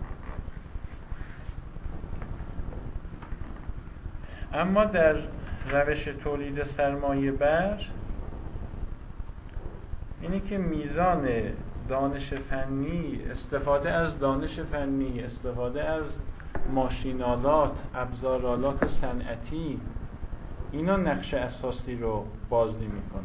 اما در روش تولید سرمایه بر اینی که میزان دانش فنی، استفاده از دانش فنی، استفاده از ماشینالات، ابزارالات صنعتی، اینا نقش اساسی رو بازی میکنه.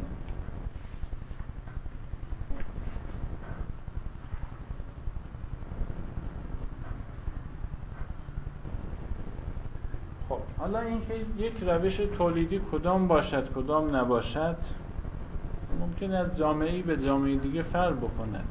خب حالا اینکه یک روش تولیدی کدام باشد کدام نباشد ممکن است جامعه‌ای به جامعه دیگه فرق بکند.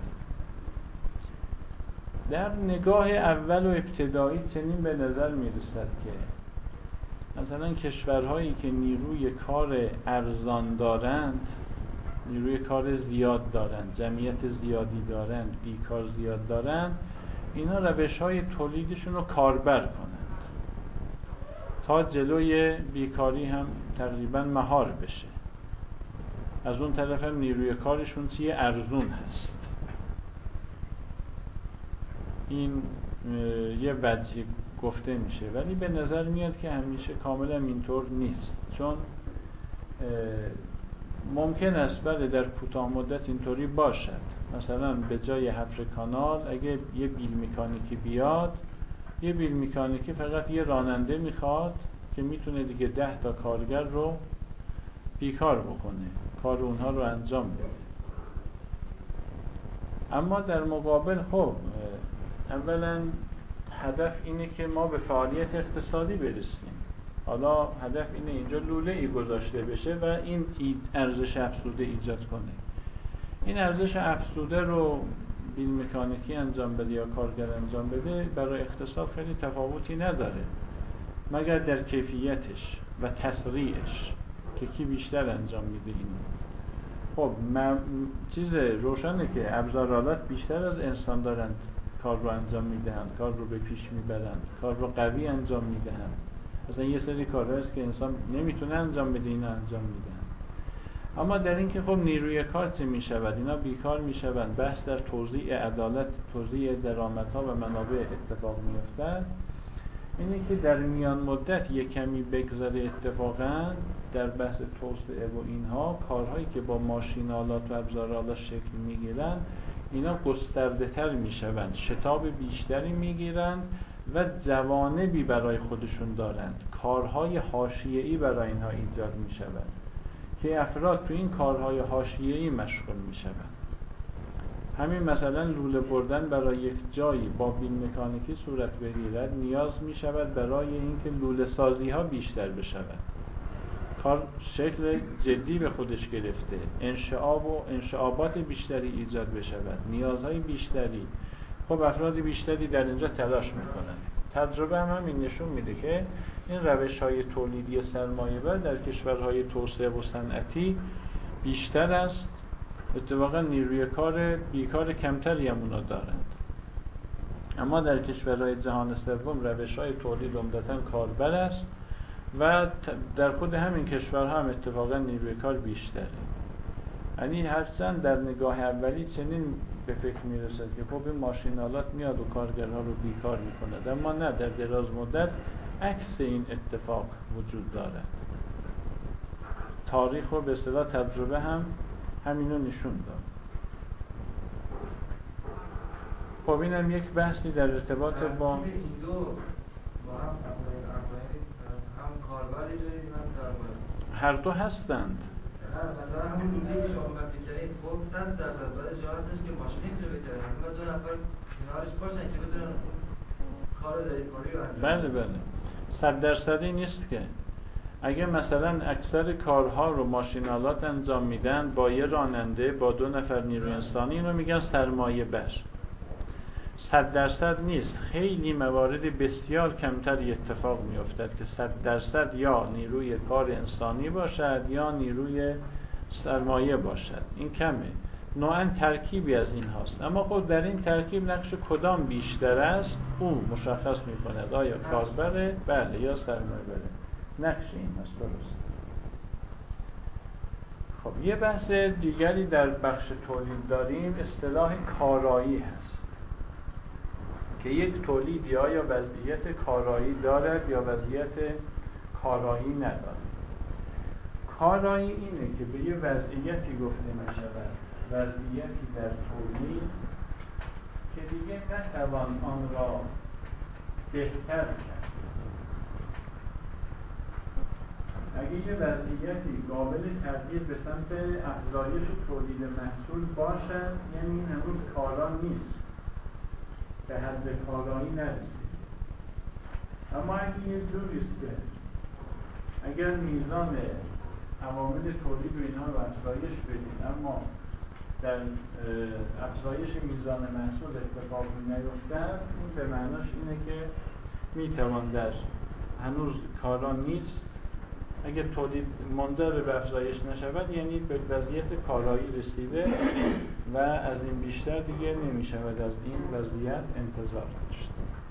در نگاه اول و ابتدایی چنین به نظر میرسد که مثلا کشورهایی که نیروی کار ارزان دارند، نیروی کار زیاد دارند، جمعیت زیادی دارند، بیکار زیاد دارند، اینا روش‌های تولیدشون رو کاربر کنند تا جلوی بیکاری هم تقریبا مهار بشه. از اون طرف هم نیروی کارشون چیه؟ ارزون هست. این یه وجهی گفته میشه، ولی به نظر میاد که همیشه کاملا اینطور نیست، چون ممکن است بله در کوتاه مدت اینطوری باشد. مثلا به جای حفر کانال اگه یه بیل مکانیکی بیاد، یه بیل مکانیکی فقط یه راننده میخواد که میتونه دیگه ده تا کارگر رو بیکار بکنه، کار اونها رو انجام بده. اما در مقابل خب اولا هدف اینه که ما به فعالیت اقتصادی برسیم. حالا هدف اینه اینجا لوله ای گذاشته بشه و این ارزش افزوده ایجاد کنه. این ارزش افزوده رو بیل مکانیکی انجام بده یا کارگر انجام بده برای اقتصاد خیلی تفاوتی نداره، مگر در کیفیتش و تسریعش که کی بیشتر انجام میده اینو. خب م... چیز روشنه که ابزارالات بیشتر از انسان دارند کار رو انجام میدهند، کار رو به پیش میبرند، کار رو قوی انجام میدهند. مثلا یه سری کارها هست که انسان نمیتونه انجام بده، اینا انجام میدهند. اما در این که خب نیروی کار چه میشود؟ اینا بیکار میشوند. بحث در توزیع عدالت، توزیع درآمدها و منابع اتفاق میافتد. اینه که در میان مدت یک کمی بگذره اتفاقا در بحث توسعه و اینها، کارهایی که با ماشینالات و ابزارالات شکل میگیرن اینا گسترده تر میشوند، شتاب بیشتری میگیرند و جوانبی برای خودشون دارند. کارهای حاشیه‌ای برای اینها ایجاد میشود که افراد تو این کارهای حاشیه‌ای مشغول میشوند. همین مثلا لوله بردن برای یک جایی با بیل مکانیکی صورت بگیرد، نیاز می شود برای اینکه لوله سازی ها بیشتر بشود. کار شکل جدی به خودش گرفته، انشعاب و انشعابات بیشتری ایجاد بشود، نیازهای بیشتری. خب افراد بیشتری در اینجا تلاش میکنند. تجربه هم همین نشون میده که این روش های تولیدی سرمایه بر در کشورهای توسعه و صنعتی بیشتر است. اتفاقا نیروی کار بیکار کمتری هم اونا دارند. اما در کشورهای جهان سوم روش‌های تولید عمدتاً کاربر است و در خود همین کشورها هم اتفاقا نیروی کار بیشتره. یعنی هرچند در نگاه اولی چنین به فکر میرسد که خب این ماشینالات میاد و کارگرها رو بیکار میکند، اما نه، در دراز مدت عکس این اتفاق وجود دارد. تاریخ و به اصطلاح تجربه هم همینو نشون داد. خب اینم یک بحثی در ارتباط با این دو با هم هم کاربر جایی هم سرمایه، هر دو هستند. نه مثلا همون لوله که شما میکنید خب صد درصد برای جا هستش که ماشین نمیتونه بکنه، اما دو نفر کنارش باشن که بتونن اون کار دقیق کاری رو انجام بله بله صد درصدی نیست که. اگه مثلا اکثر کارها رو ماشینالات انجام میدن با یه راننده با دو نفر نیروی انسانی، اینو میگن سرمایه بر. صد درصد نیست. خیلی موارد بسیار کمتری اتفاق میافتد که صد درصد یا نیروی کار انسانی باشد یا نیروی سرمایه باشد. این کمه. نوعاً ترکیبی از این هاست. اما خود در این ترکیب نقش کدام بیشتر است او مشخص میکند آیا کاربره بله یا سرمایه بره. نقش این هست. درست. خب یه بحث دیگری در بخش تولید داریم، اصطلاح کارایی هست که یک تولید یا یا وضعیت کارایی دارد یا وضعیت کارایی ندارد. کارایی اینه که به یه وضعیتی گفته می شود وضعیتی در تولید که دیگه نتوان آن را بهتر کرد. اگه یه وضعیتی قابل تغییر به سمت افزایش تولید محصول باشد، یعنی این هنوز کارا نیست، به حد کارایی نرسید. اما اگه یه جوری است که اگر میزان عوامل تولید و اینها رو افزایش بدید اما در افزایش میزان محصول اتفاقی نیفتد، این به معناش اینه که میتوان در هنوز کارا نیست، اگه تولید منجر به افزایش نشود یعنی به وضعیت کارایی رسیده و از این بیشتر دیگه نمیشود از این وضعیت انتظار داشت.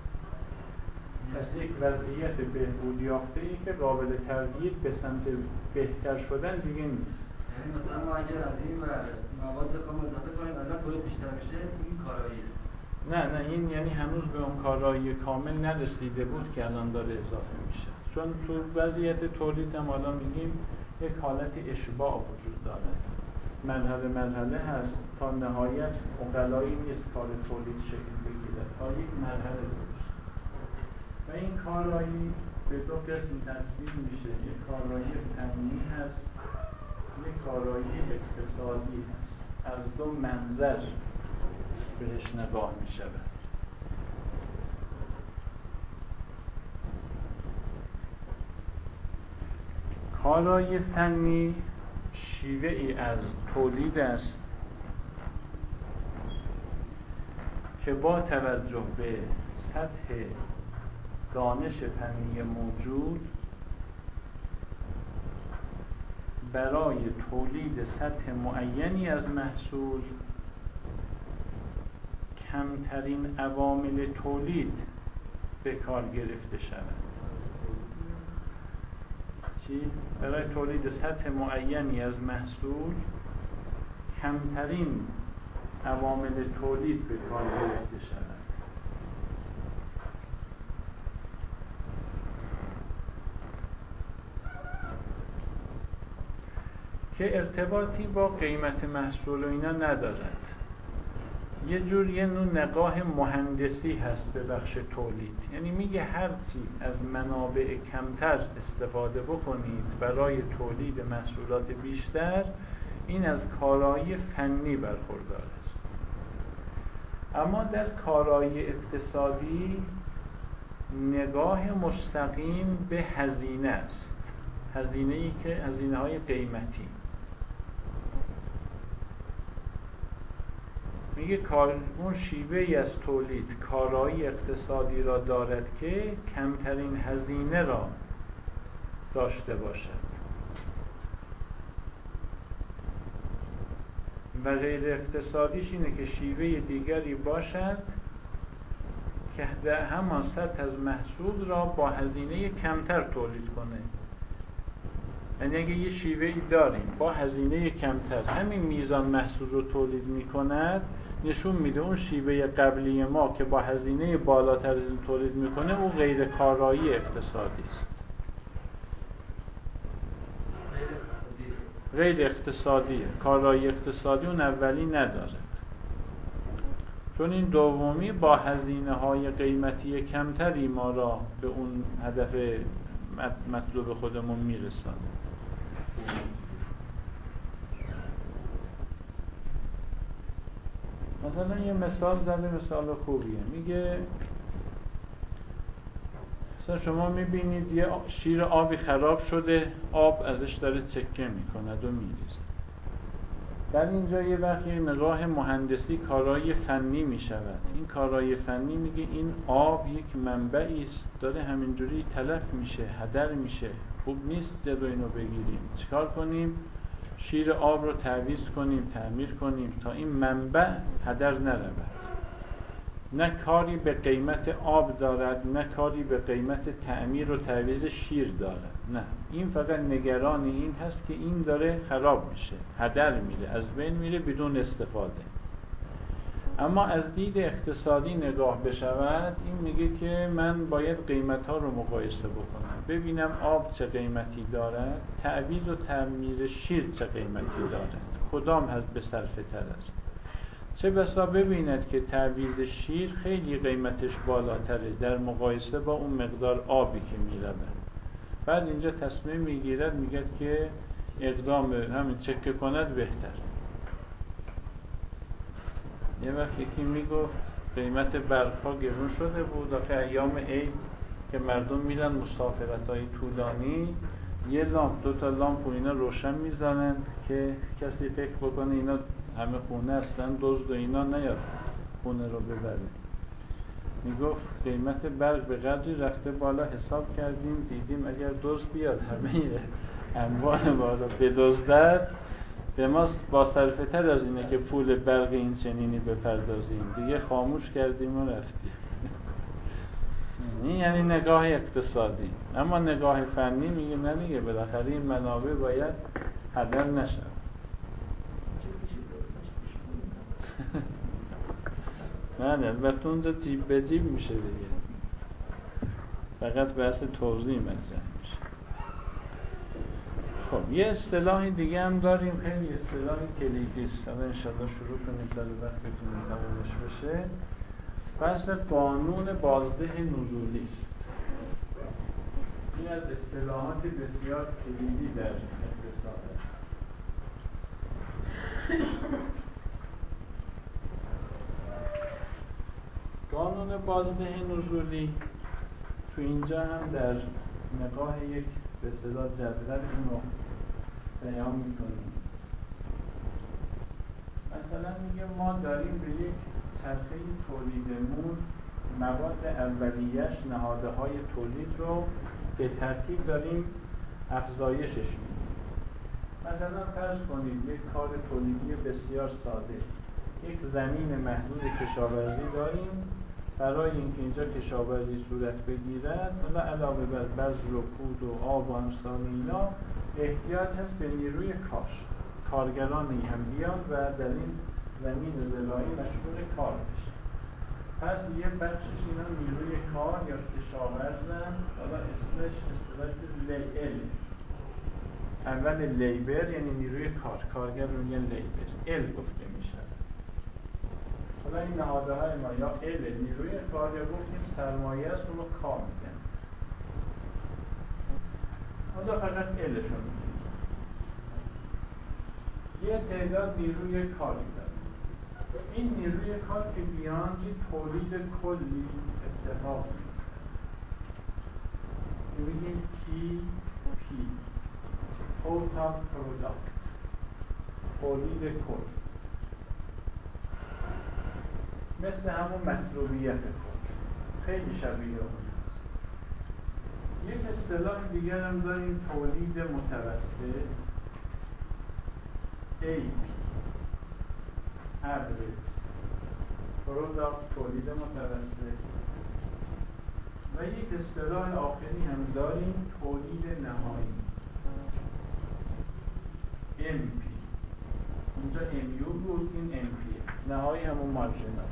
پس یک وضعیت بهبود یافته‌ای که قابل تغییر به سمت بهتر شدن دیگه نیست. یعنی مثلا ما اگر از این مواد خام اضافه کنیم الان تولید بیشتر بشه، این کاراییه. نه نه این یعنی هنوز به اون کارایی کامل نرسیده بود که الان داره اضافه میشه. چون تو وضعیت تولید هم الان میگیم یک حالت اشباع وجود داره، مرحله مرحله هست، تا نهایت اقلایی نیست کار تولید شکل بگیره، تا یک مرحله درست. و این کارایی به دو قسم تقسیم میشه، یک کارایی فنی هست، یک کارایی اقتصادی هست. از دو منظر بهش نگاه میشه. کارایی فنی شیوه ای از تولید است که با توجه به سطح دانش فنی موجود برای تولید سطح معینی از محصول کمترین عوامل تولید به کار گرفته شود. چی؟ برای تولید سطح معینی از محصول کمترین عوامل تولید به کار گرفته شود. که ارتباطی با قیمت محصول و اینا ندارد. یه جور یه نوع نگاه مهندسی هست به بخش تولید، یعنی میگه هرچی از منابع کمتر استفاده بکنید برای تولید محصولات بیشتر، این از کارایی فنی برخوردار است. اما در کارایی اقتصادی نگاه مستقیم به هزینه است، هزینه‌ای که هزینه‌های قیمتی. میگه کار اون شیوهی از تولید کارایی اقتصادی را دارد که کمترین هزینه را داشته باشد و غیر اقتصادیش اینه که شیوه دیگری باشد که در همان سطح از محصول را با هزینه کمتر تولید کنه. یعنی اگه یه شیوهی داریم با هزینه کمتر همین میزان محصول رو تولید میکند، نشون میده اون شیوه قبلی ما که با هزینه بالاتر از این تولید میکنه اون غیر کارایی اقتصادی است. غیر اقتصادیه. کارایی اقتصادی اون اولی ندارد، چون این دومی با هزینه های قیمتی کمتری ما را به اون هدف مطلوب خودمون میرساند. مثلا یه مثال زده، مثال خوبیه. میگه مثلا شما میبینید یه شیر آبی خراب شده، آب ازش داره چکه میکند و میریزه. در اینجا یه وقتی نگاه مهندسی کارایی فنی میشود. این کارایی فنی میگه این آب یک منبعی است، داره همینجوری تلف میشه، هدر میشه، خوب نیست جلو اینو بگیریم. چیکار کنیم؟ شیر آب رو تعویض کنیم، تعمیر کنیم تا این منبع هدر نرود. نه کاری به قیمت آب دارد، نه کاری به قیمت تعمیر و تعویض شیر دارد. نه، این فقط نگران این هست که این داره خراب میشه، هدر میره، از بین میره بدون استفاده. اما از دید اقتصادی نگاه بشود، این میگه که من باید قیمت ها رو مقایسه بکنم، ببینم آب چه قیمتی دارد، تعویض و تعمیر شیر چه قیمتی دارد، کدام هست به صرفه تر است. چه بسا ببیند که تعویض شیر خیلی قیمتش بالاتره در مقایسه با اون مقدار آبی که میرود. بعد اینجا تصمیم میگیرد، میگه که اقدام همین چکه کند بهتر. یه وقت یکی میگفت قیمت برق‌ها گرون شده بود، آخه ایام عید که مردم میرن مسافرت‌های طولانی، یه لامپ، دو تا لامپ و اینا روشن میزنن که کسی فکر بکنه اینا همه خونه هستن، دزد و اینا نیاد خونه رو ببره. میگفت قیمت برق به قدری رفته بالا، حساب کردیم دیدیم اگر دزد بیاد همه انواع ما رو بدزدد، به ما با صرفه تر از اینه که پول برق این چنینی بپردازیم، دیگه خاموش کردیم و رفتیم. این یعنی نگاه اقتصادی. اما نگاه فنی میگه نه دیگه، بالاخره این منابع باید هدر نشن. نه نه البته اونجا جیب به جیب میشه دیگه، فقط بحث توضیح مطرح میشه. خب یه اصطلاح دیگه هم داریم، خیلی اصطلاح کلیدی است، حالا انشالله شروع کنیم در وقت بتونیم تمامش بشه. بحث قانون بازده نزولی است. این از اصطلاحات بسیار کلیدی در اقتصاد است. قانون بازده نزولی تو اینجا هم در نگاه یک به اصطلاح جدول اینو بیان میکنیم. مثلا میگه ما داریم به یک چرخه تولیدمون مواد اولیه‌اش، نهاده های تولید رو به ترتیب داریم افزایشش میدیم. مثلا فرض کنید یک کار تولیدی بسیار ساده، یک زمین محدود کشاورزی داریم، برای اینکه اینجا کشاورزی صورت بگیرد و علاوه بر بذر و پود و آب و امثال اینا احتیاج هست به نیروی کار، کارگرانی هم بیان و در این زمین زراعی مشغول کار بشن. پس یه بخشش اینا نیروی کار یا کشاورزن، حالا اسمش اصطلاح لیل، اول لیبر یعنی نیروی کار، کارگر رو میگن لیبر، ال گفته میشه. حالا این نهاده های ما یا ال نیروی کار یا گفتیم سرمایه است رو کار میگن، حالا فقط الشون میگیم. یه تعداد نیروی کاری داره. این نیروی کار که بیان یه تولید کلی اتفاق میفته، میگیم تی پی توتال پروداکت، تولید کل، مثل همون مطلوبیت کل، خیلی شبیه اون هست. یک اصطلاح دیگر هم داریم، تولید متوسط، ای پی average product، تولید متوسط. و یک اصطلاح آخری هم داریم، تولید نهایی، ام پی. اونجا ام یو بود، این ام پی، نهایی همون مارژینال.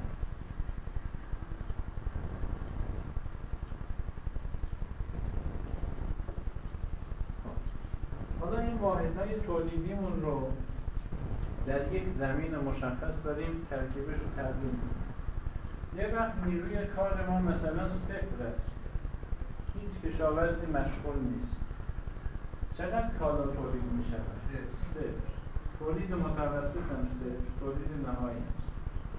حالا این واحدهای تولیدیمون رو در یک زمین مشخص داریم، ترکیبش رو تعلیم می‌کنیم. یه وقت نیروی کار ما مثلا صفر است، هیچ کشاورزی مشغول نیست، چقدر کالا تولید میشه؟ صفر. تولید متوسط هم صفر، تولید نهایی هم صفر.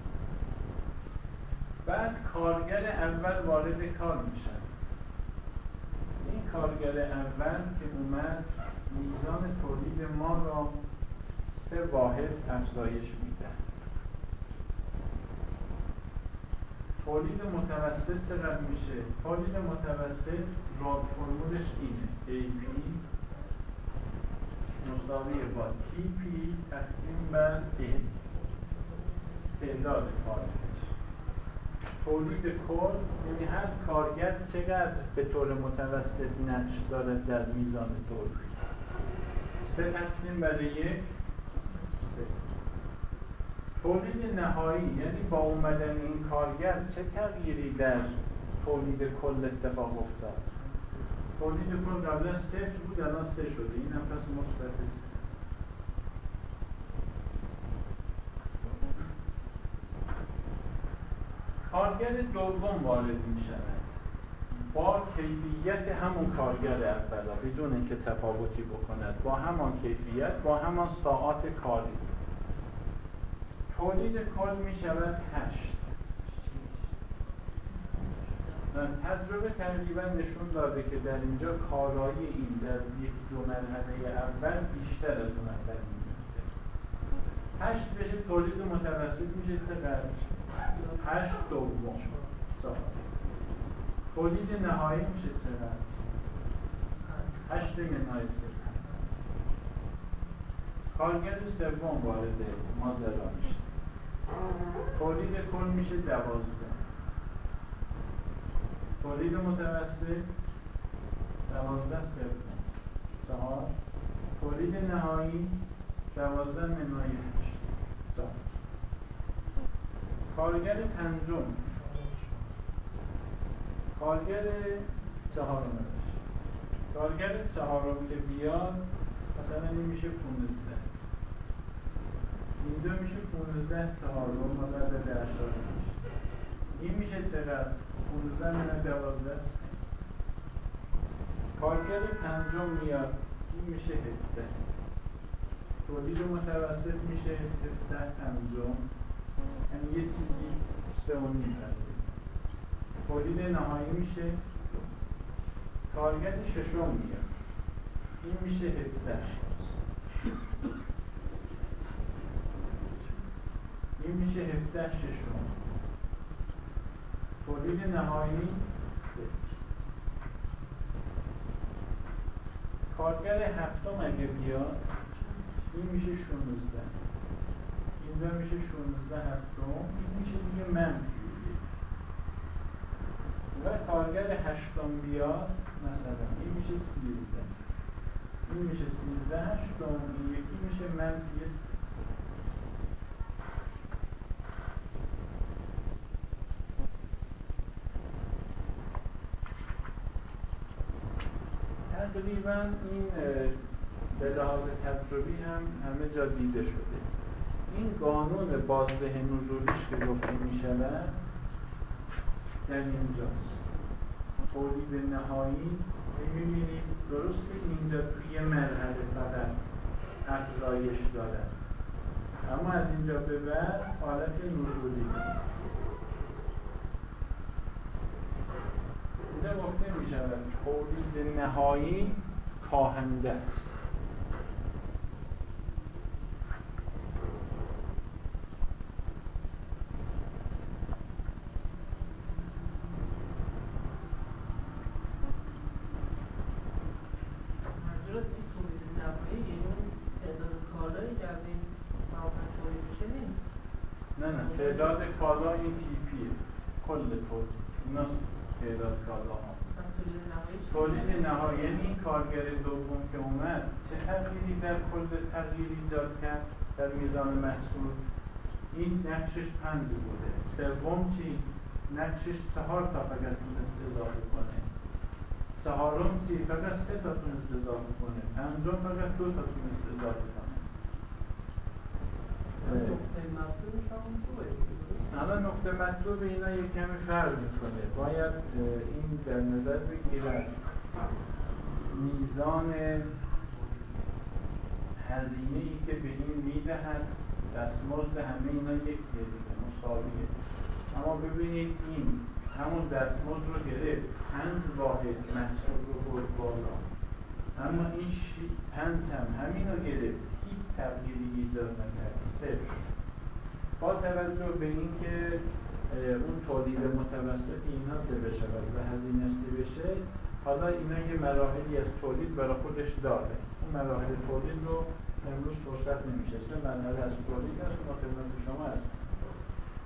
بعد کارگر اول وارد کار میشن. این کارگر اول که اومد میزان تولید ما را سه واحد افزایش میده. تولید متوسط چقدر میشه؟ تولید متوسط راد فرمولش اینه، ای پی مساوی با تی پی تقسیم بر N، تعداد کارگرش. تولید کل یعنی هر کارگر چقدر به طور متوسط نقش داره در میزان تولید. سه تقسیم بر یک سه. تولید نهایی یعنی با اومدن این کارگر چه تغییری در تولید کل اتفاق افتاد. تولید کل قبلا صفر بود الان سه شده، این هم پس مثبت سه. کارگر دوم وارد می شود با کیفیت همون کارگر اولا بدون اینکه تفاوتی بکند، با همان کیفیت، با همان ساعات کاری. تولید کل می شود هشت. تجربه تقریبا نشون داده که در اینجا کارایی این در یک دو مرحله اول بیشتر از اون اول میفته. هشت بشه تولید متوسط میشه چقدر؟ هشت دوم ساعت. تولید نهایی میشه چقدر؟ هشت منهای سه. کارگر سوم وارد ماجرا میشه. تولید کل میشه دوازده. تولید متوسط دوازده سوم چهار. تولید نهایی دوازده منهای هشت چهار. کارگر پنجم کارگر چهارم بشه. کارگر چهارم که بیاد مثلا این میشه پونزده، اینجا میشه پونزده چهارم مضرب ده چهارم میشه. این میشه چقدر؟ پونزده منهای دوازده سه. کارگر پنجم میاد این میشه هفده. تولید متوسط میشه هفده پنجم، یعنی یه چیزی سه و نیم تقریبا. تولید نهایی میشه دو. کارگر ششم میاد این میشه هفده. این میشه هفده ششم. تولید نهایی سه. کارگر هفتم اگه بیاد این میشه شانزده. اینجا میشه شانزده هفتم. این میشه دیگه منفی یک. و کارگر هشتم بیاد مثلا این میشه سیزده. این میشه سیزده هشتم. این یکی میشه منفی سه. تقریبا این به لحاظ تجربی هم همه جا دیده شده. این قانون بازده نزولیش که گفته می شود در اینجاست. تولید نهایی می‌بینید درسته اینجا توی مرحله فقط افزایش دارد، اما از اینجا به بعد حالت نزولی دارد. اینجا گفته می شود تولید نهایی کاهنده است. منظور از این تولید نهایی یعنی اون تعداد کالایی که از این مواد تولید میشه نیست. نه نه تعداد کالا این تیپیه، کل تولید اینا تعداد کالا ها. تولید نهایی تولید نهایی یعنی این کارگر دوم که اومد چه تغییری در کل تغییر ایجاد کرد در میزان محصول. این نقشش پنج بوده. سوم چی؟ نقشش چهار تا فقط تونست اضافه کنه. چهارم چی؟ فقط سه تا تونست اضافه کنه. پنجم فقط دو تا تونست اضافه کنه. نقطه مطلوبش هم خوبه. الان نقطه مطلوب اینا یک کمی فرق میکنه. باید این در نظر بگیرد میزان هزینه ای که به این میدهد دستمزد همه اینا یکیه دیگه، مساویه. اما ببینید این همون دستمزد رو گرفت، پنج واحد محصول رو برد بالا، اما این شی... پنج هم همین رو گرفت، هیچ تغییری ایجاد نکرد، صفر. با توجه به اینکه اون تولید متوسط اینا چه بشود و هزینه‌اش چه بشه، حالا اینا یه مراحلی از تولید برای خودش داره. اون مراحل تولید رو امروز فرصت نمیشه. سه مرحله از تولید هست، ما خدمت شما هست.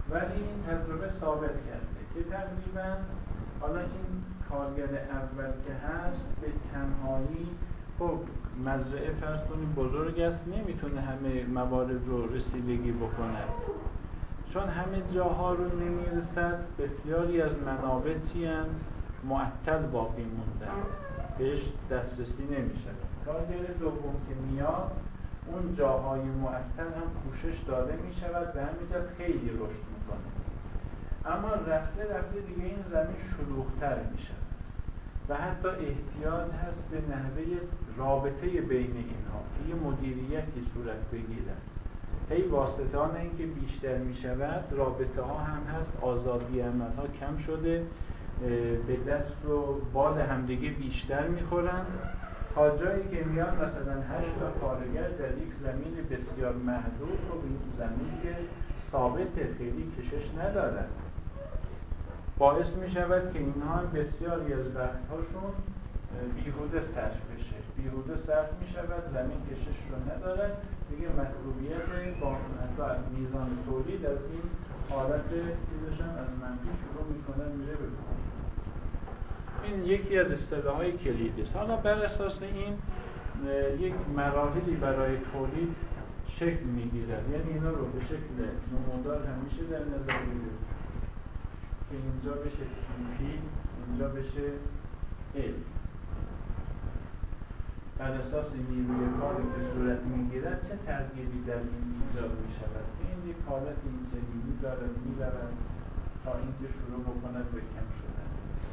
ولی این تجربه ثابت کرده که تقریبا حالا این کارگر اول که هست به تنهایی خب مزرعه فرض کنیم بزرگ است، نمیتونه همه موارد رو رسیدگی بکنه، چون همه جاها رو نمیرسد. بسیاری از منابع چی‌اند؟ معطل باقی موندن، بهش دسترسی نمیشه. کارگر دوم که میاد اون جاهای معطل هم پوشش داده میشود، به همین جهت خیلی رشد میکنه. اما رفته رفته دیگه این زمین شلوغ‌تر میشود و حتی احتیاج هست به نحوه رابطه بین اینها که یه مدیریتی صورت بگیرد. هی واسطان این که بیشتر می شود، رابطه ها هم هست، آزادی عمل ها کم شده، به دست و بال همدیگه بیشتر می خورن، تا جایی که میاد مثلا هشت تا کارگر در یک زمین بسیار محدود و به این زمین که ثابت خیلی کشش ندارد، باعث می شود که اینها هم بسیاری از وقتهاشون بیهوده صرف بشه. بیهوده صرف می شود، زمین کشش رو ندارد دیگه، مطلوبیت با میزان تولید از این حالت چیزشان از منفی شروع می کنند میره به پایین. این یکی از اصطلاح‌های کلیدی است. حالا بر اساس این یک مراحلی برای تولید شکل میگیرد، یعنی اینا رو به شکل نمودار هم میشه در نظر بگیرید که اینجا بشه پی، اینجا بشه ال. بر اساس نیروی کاری که صورت میگیرد چه تغییری در این ایجاد میشود که این یک حالت اینچنینی دارد میرود تا اینکه شروع بکند به کم شدن.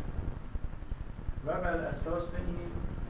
و بر اساس این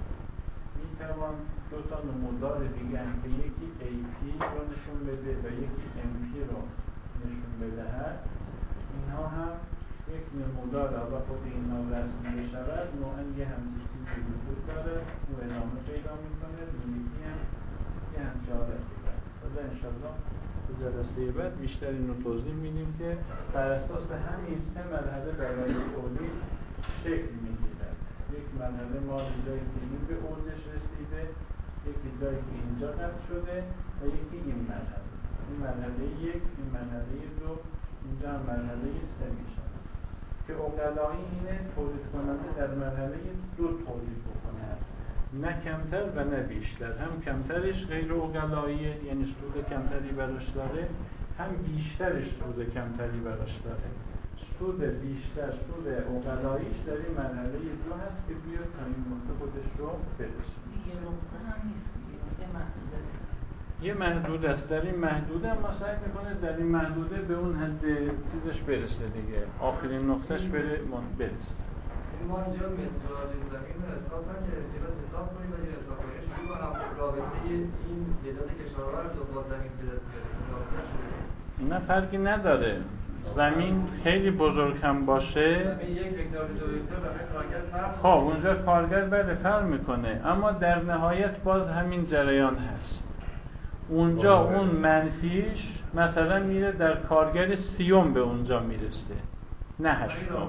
میتوان دو تا نمودار دیگه هم که یکی ای پی رو نشون بده و یکی ام پی رو نشون بدهد. اینها هم یک نمودار را خود اینها رسم بشود، نوعا یه همچین چیزی وجود داره، او ادامه پیدا میکنه، اون یکی هم یه همچه حالتی داره. حالا انشاءالله تو جلسه بعد بیشتر اینو توضیح میدیم که بر اساس همین سه مرحله برای تولید شکل میگیرد. یک مرحله ما جایی که این به اوجش رسیده، یکی جایی که اینجا قطع شده و یکی این مرحله. این مرحله یک، این مرحله دو، اینجا هم مرحله سه میشه که عقلایی اینه تولید کننده در مرحله دو تولید بکنه، نه کمتر و نه بیشتر. هم کمترش غیر عقلاییه، یعنی سود کمتری براش داره، هم بیشترش سود کمتری براش داره. سود بیشتر، سود عقلاییش در این مرحله دو هست که بیاد تا این نقطه خودش رو برسه. یه نقطه هم نیست، یه محدود است. یه محدود است. در این محدوده ما سعی میکنه در این محدوده به اون حد چیزش برسه دیگه، آخرین نقطهش بره برسه. ما اینجا متراژ زمین رو حساب نکردیم، یه باید حساب کنیم و یه حساب کنیم شروع کنم رابطه این تعداد کشاورز با زمین به دست بیاریم، رابطه شروع. نه فرقی نداره، زمین خیلی بزرگ هم باشه، زمین یک هکتار به دو هکتار برای کارگر فرق. خب اونجا کارگر بله فرق میکنه، اما در نهایت باز همین جریان هست. اونجا اون منفیش مثلا میره در کارگر سیوم به اونجا میرسه، نه هشتم.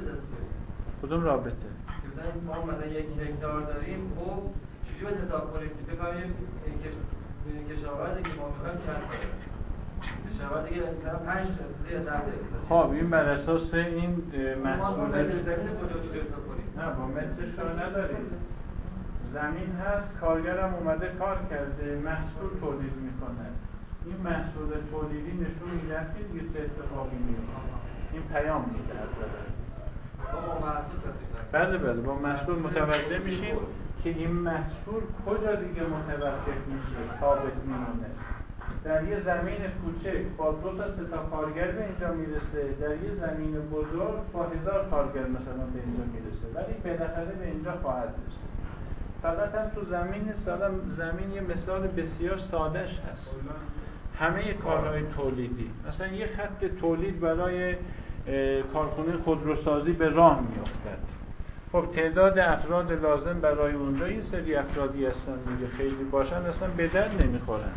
کدوم رابطه؟ مثلا ما مثلا یک هکتار داریم، خب چجوری باید حساب کنیم که فکر کنم یک کشاورزی که ما میخوایم چند تا داریم؟ کشاورزی که مثلا پنج تا زیر ده تا. خب این بر اساس این محصول ما متر زمین کجا چجوری حساب کنیم؟ نه با مترش کار نداریم. زمین هست، کارگرم اومده کار کرده، محصول تولید میکنه. این محصول تولیدی نشون میده که دیگه چه اتفاقی میفته. این پیام میده از داره. با محصول تصدیق. بله بله با محصول متوجه میشیم که این محصول کجا دیگه متوقف میشه، ثابت میمونه. در یه زمین کوچک با دو تا سه تا کارگر به اینجا میرسه، در یه زمین بزرگ با هزار کارگر مثلا به اینجا میرسه، ولی بالاخره به اینجا خواهد رسید. فقط هم تو زمین ساده، زمین یه مثال بسیار سادهش هست. همه کارهای تولیدی، مثلا یه خط تولید برای کارخونه خودروسازی به راه میافتد. خب تعداد افراد لازم برای اونجا یه سری افرادی هستن دیگه، خیلی باشن اصلا به درد نمیخورن.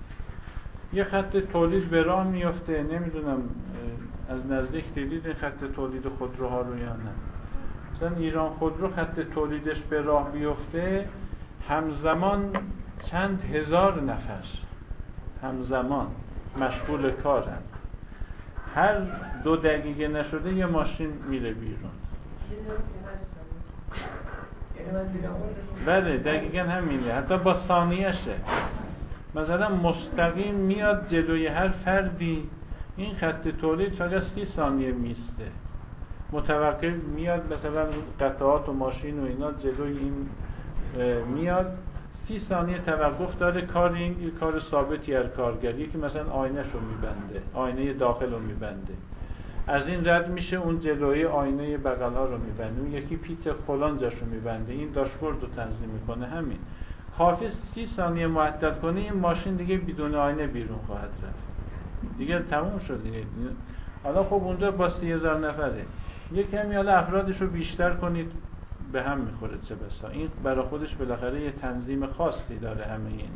یه خط تولید به راه میفته، نمیدونم از نزدیک دیدید این خط تولید خودروها رو یا نه؟ مثلا ایران خودرو خط تولیدش به راه بیفته، همزمان چند هزار نفر همزمان مشغول کارن. هر دو دقیقه نشده یه ماشین میره بیرون. یه دقیقه هشت ثانیه. یعنی من دیدم بله دقیقا همینه، حتی با ثانیه‌شه. مثلا مستقیم میاد جلوی هر فردی، این خط تولید فقط سی ثانیه میسته. متوقف میاد مثلا قطعات و ماشین و اینا جلوی این میاد، سی ثانیه توقف داره. کار این کار ثابتی هر کارگری که مثلا آینه شو میبنده، آینه داخل رو میبنده، از این رد میشه اون جلوی آینه بغل ها رو میبنده، اون یکی پیچ فلانجش رو میبنده، این داشبورد رو تنظیم میکنه. همین کافی سی ثانیه مدت کنه، این ماشین دیگه بدون آینه بیرون خواهد رفت، دیگه تموم شد دیگه. حالا خب اونجا با سی هزار نفره، یه کمی حالا افرادش رو بیشتر کنید به هم میخوره چه بسا. این برای خودش بالاخره یه تنظیم خاصی داره همه اینا.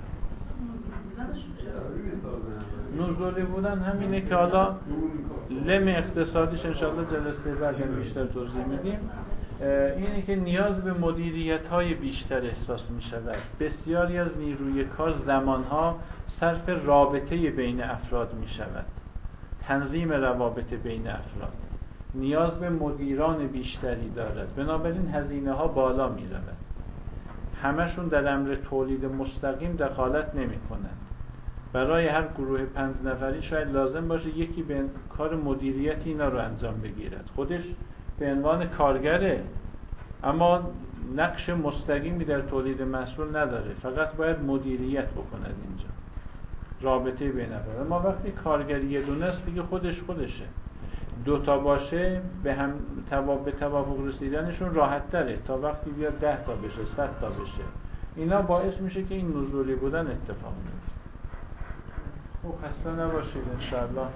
نزولی بودن همینه که حالا لم اقتصادیش انشاءالله جلسه بعد بیشتر توضیح میدیم. اینه که نیاز به مدیریت های بیشتر احساس میشود. بسیاری از نیروی کار زمانها صرف رابطه بین افراد میشود، تنظیم روابط بین افراد نیاز به مدیران بیشتری دارد، بنابراین هزینه ها بالا می رود. همشون در امر تولید مستقیم دخالت نمی کنند. برای هر گروه پنج نفری شاید لازم باشه یکی به کار مدیریت اینا رو انجام بگیرد، خودش به عنوان کارگره اما نقش مستقیمی در تولید محصول نداره، فقط باید مدیریت بکند اینجا، رابطه بین افراد. ما وقتی کارگری یه دونه است دیگه خودش خودشه، دوتا باشه به هم تواب به توافق رسیدنشون راحت تره تا وقتی بیاد ده تا بشه، صد تا بشه. اینا باعث میشه که این نزولی بودن اتفاق میفته. خب خسته نباشید انشاءالله.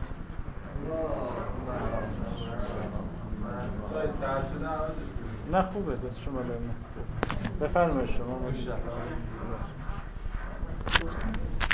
نه خوبه دست شما دارم. بفرمایید شما.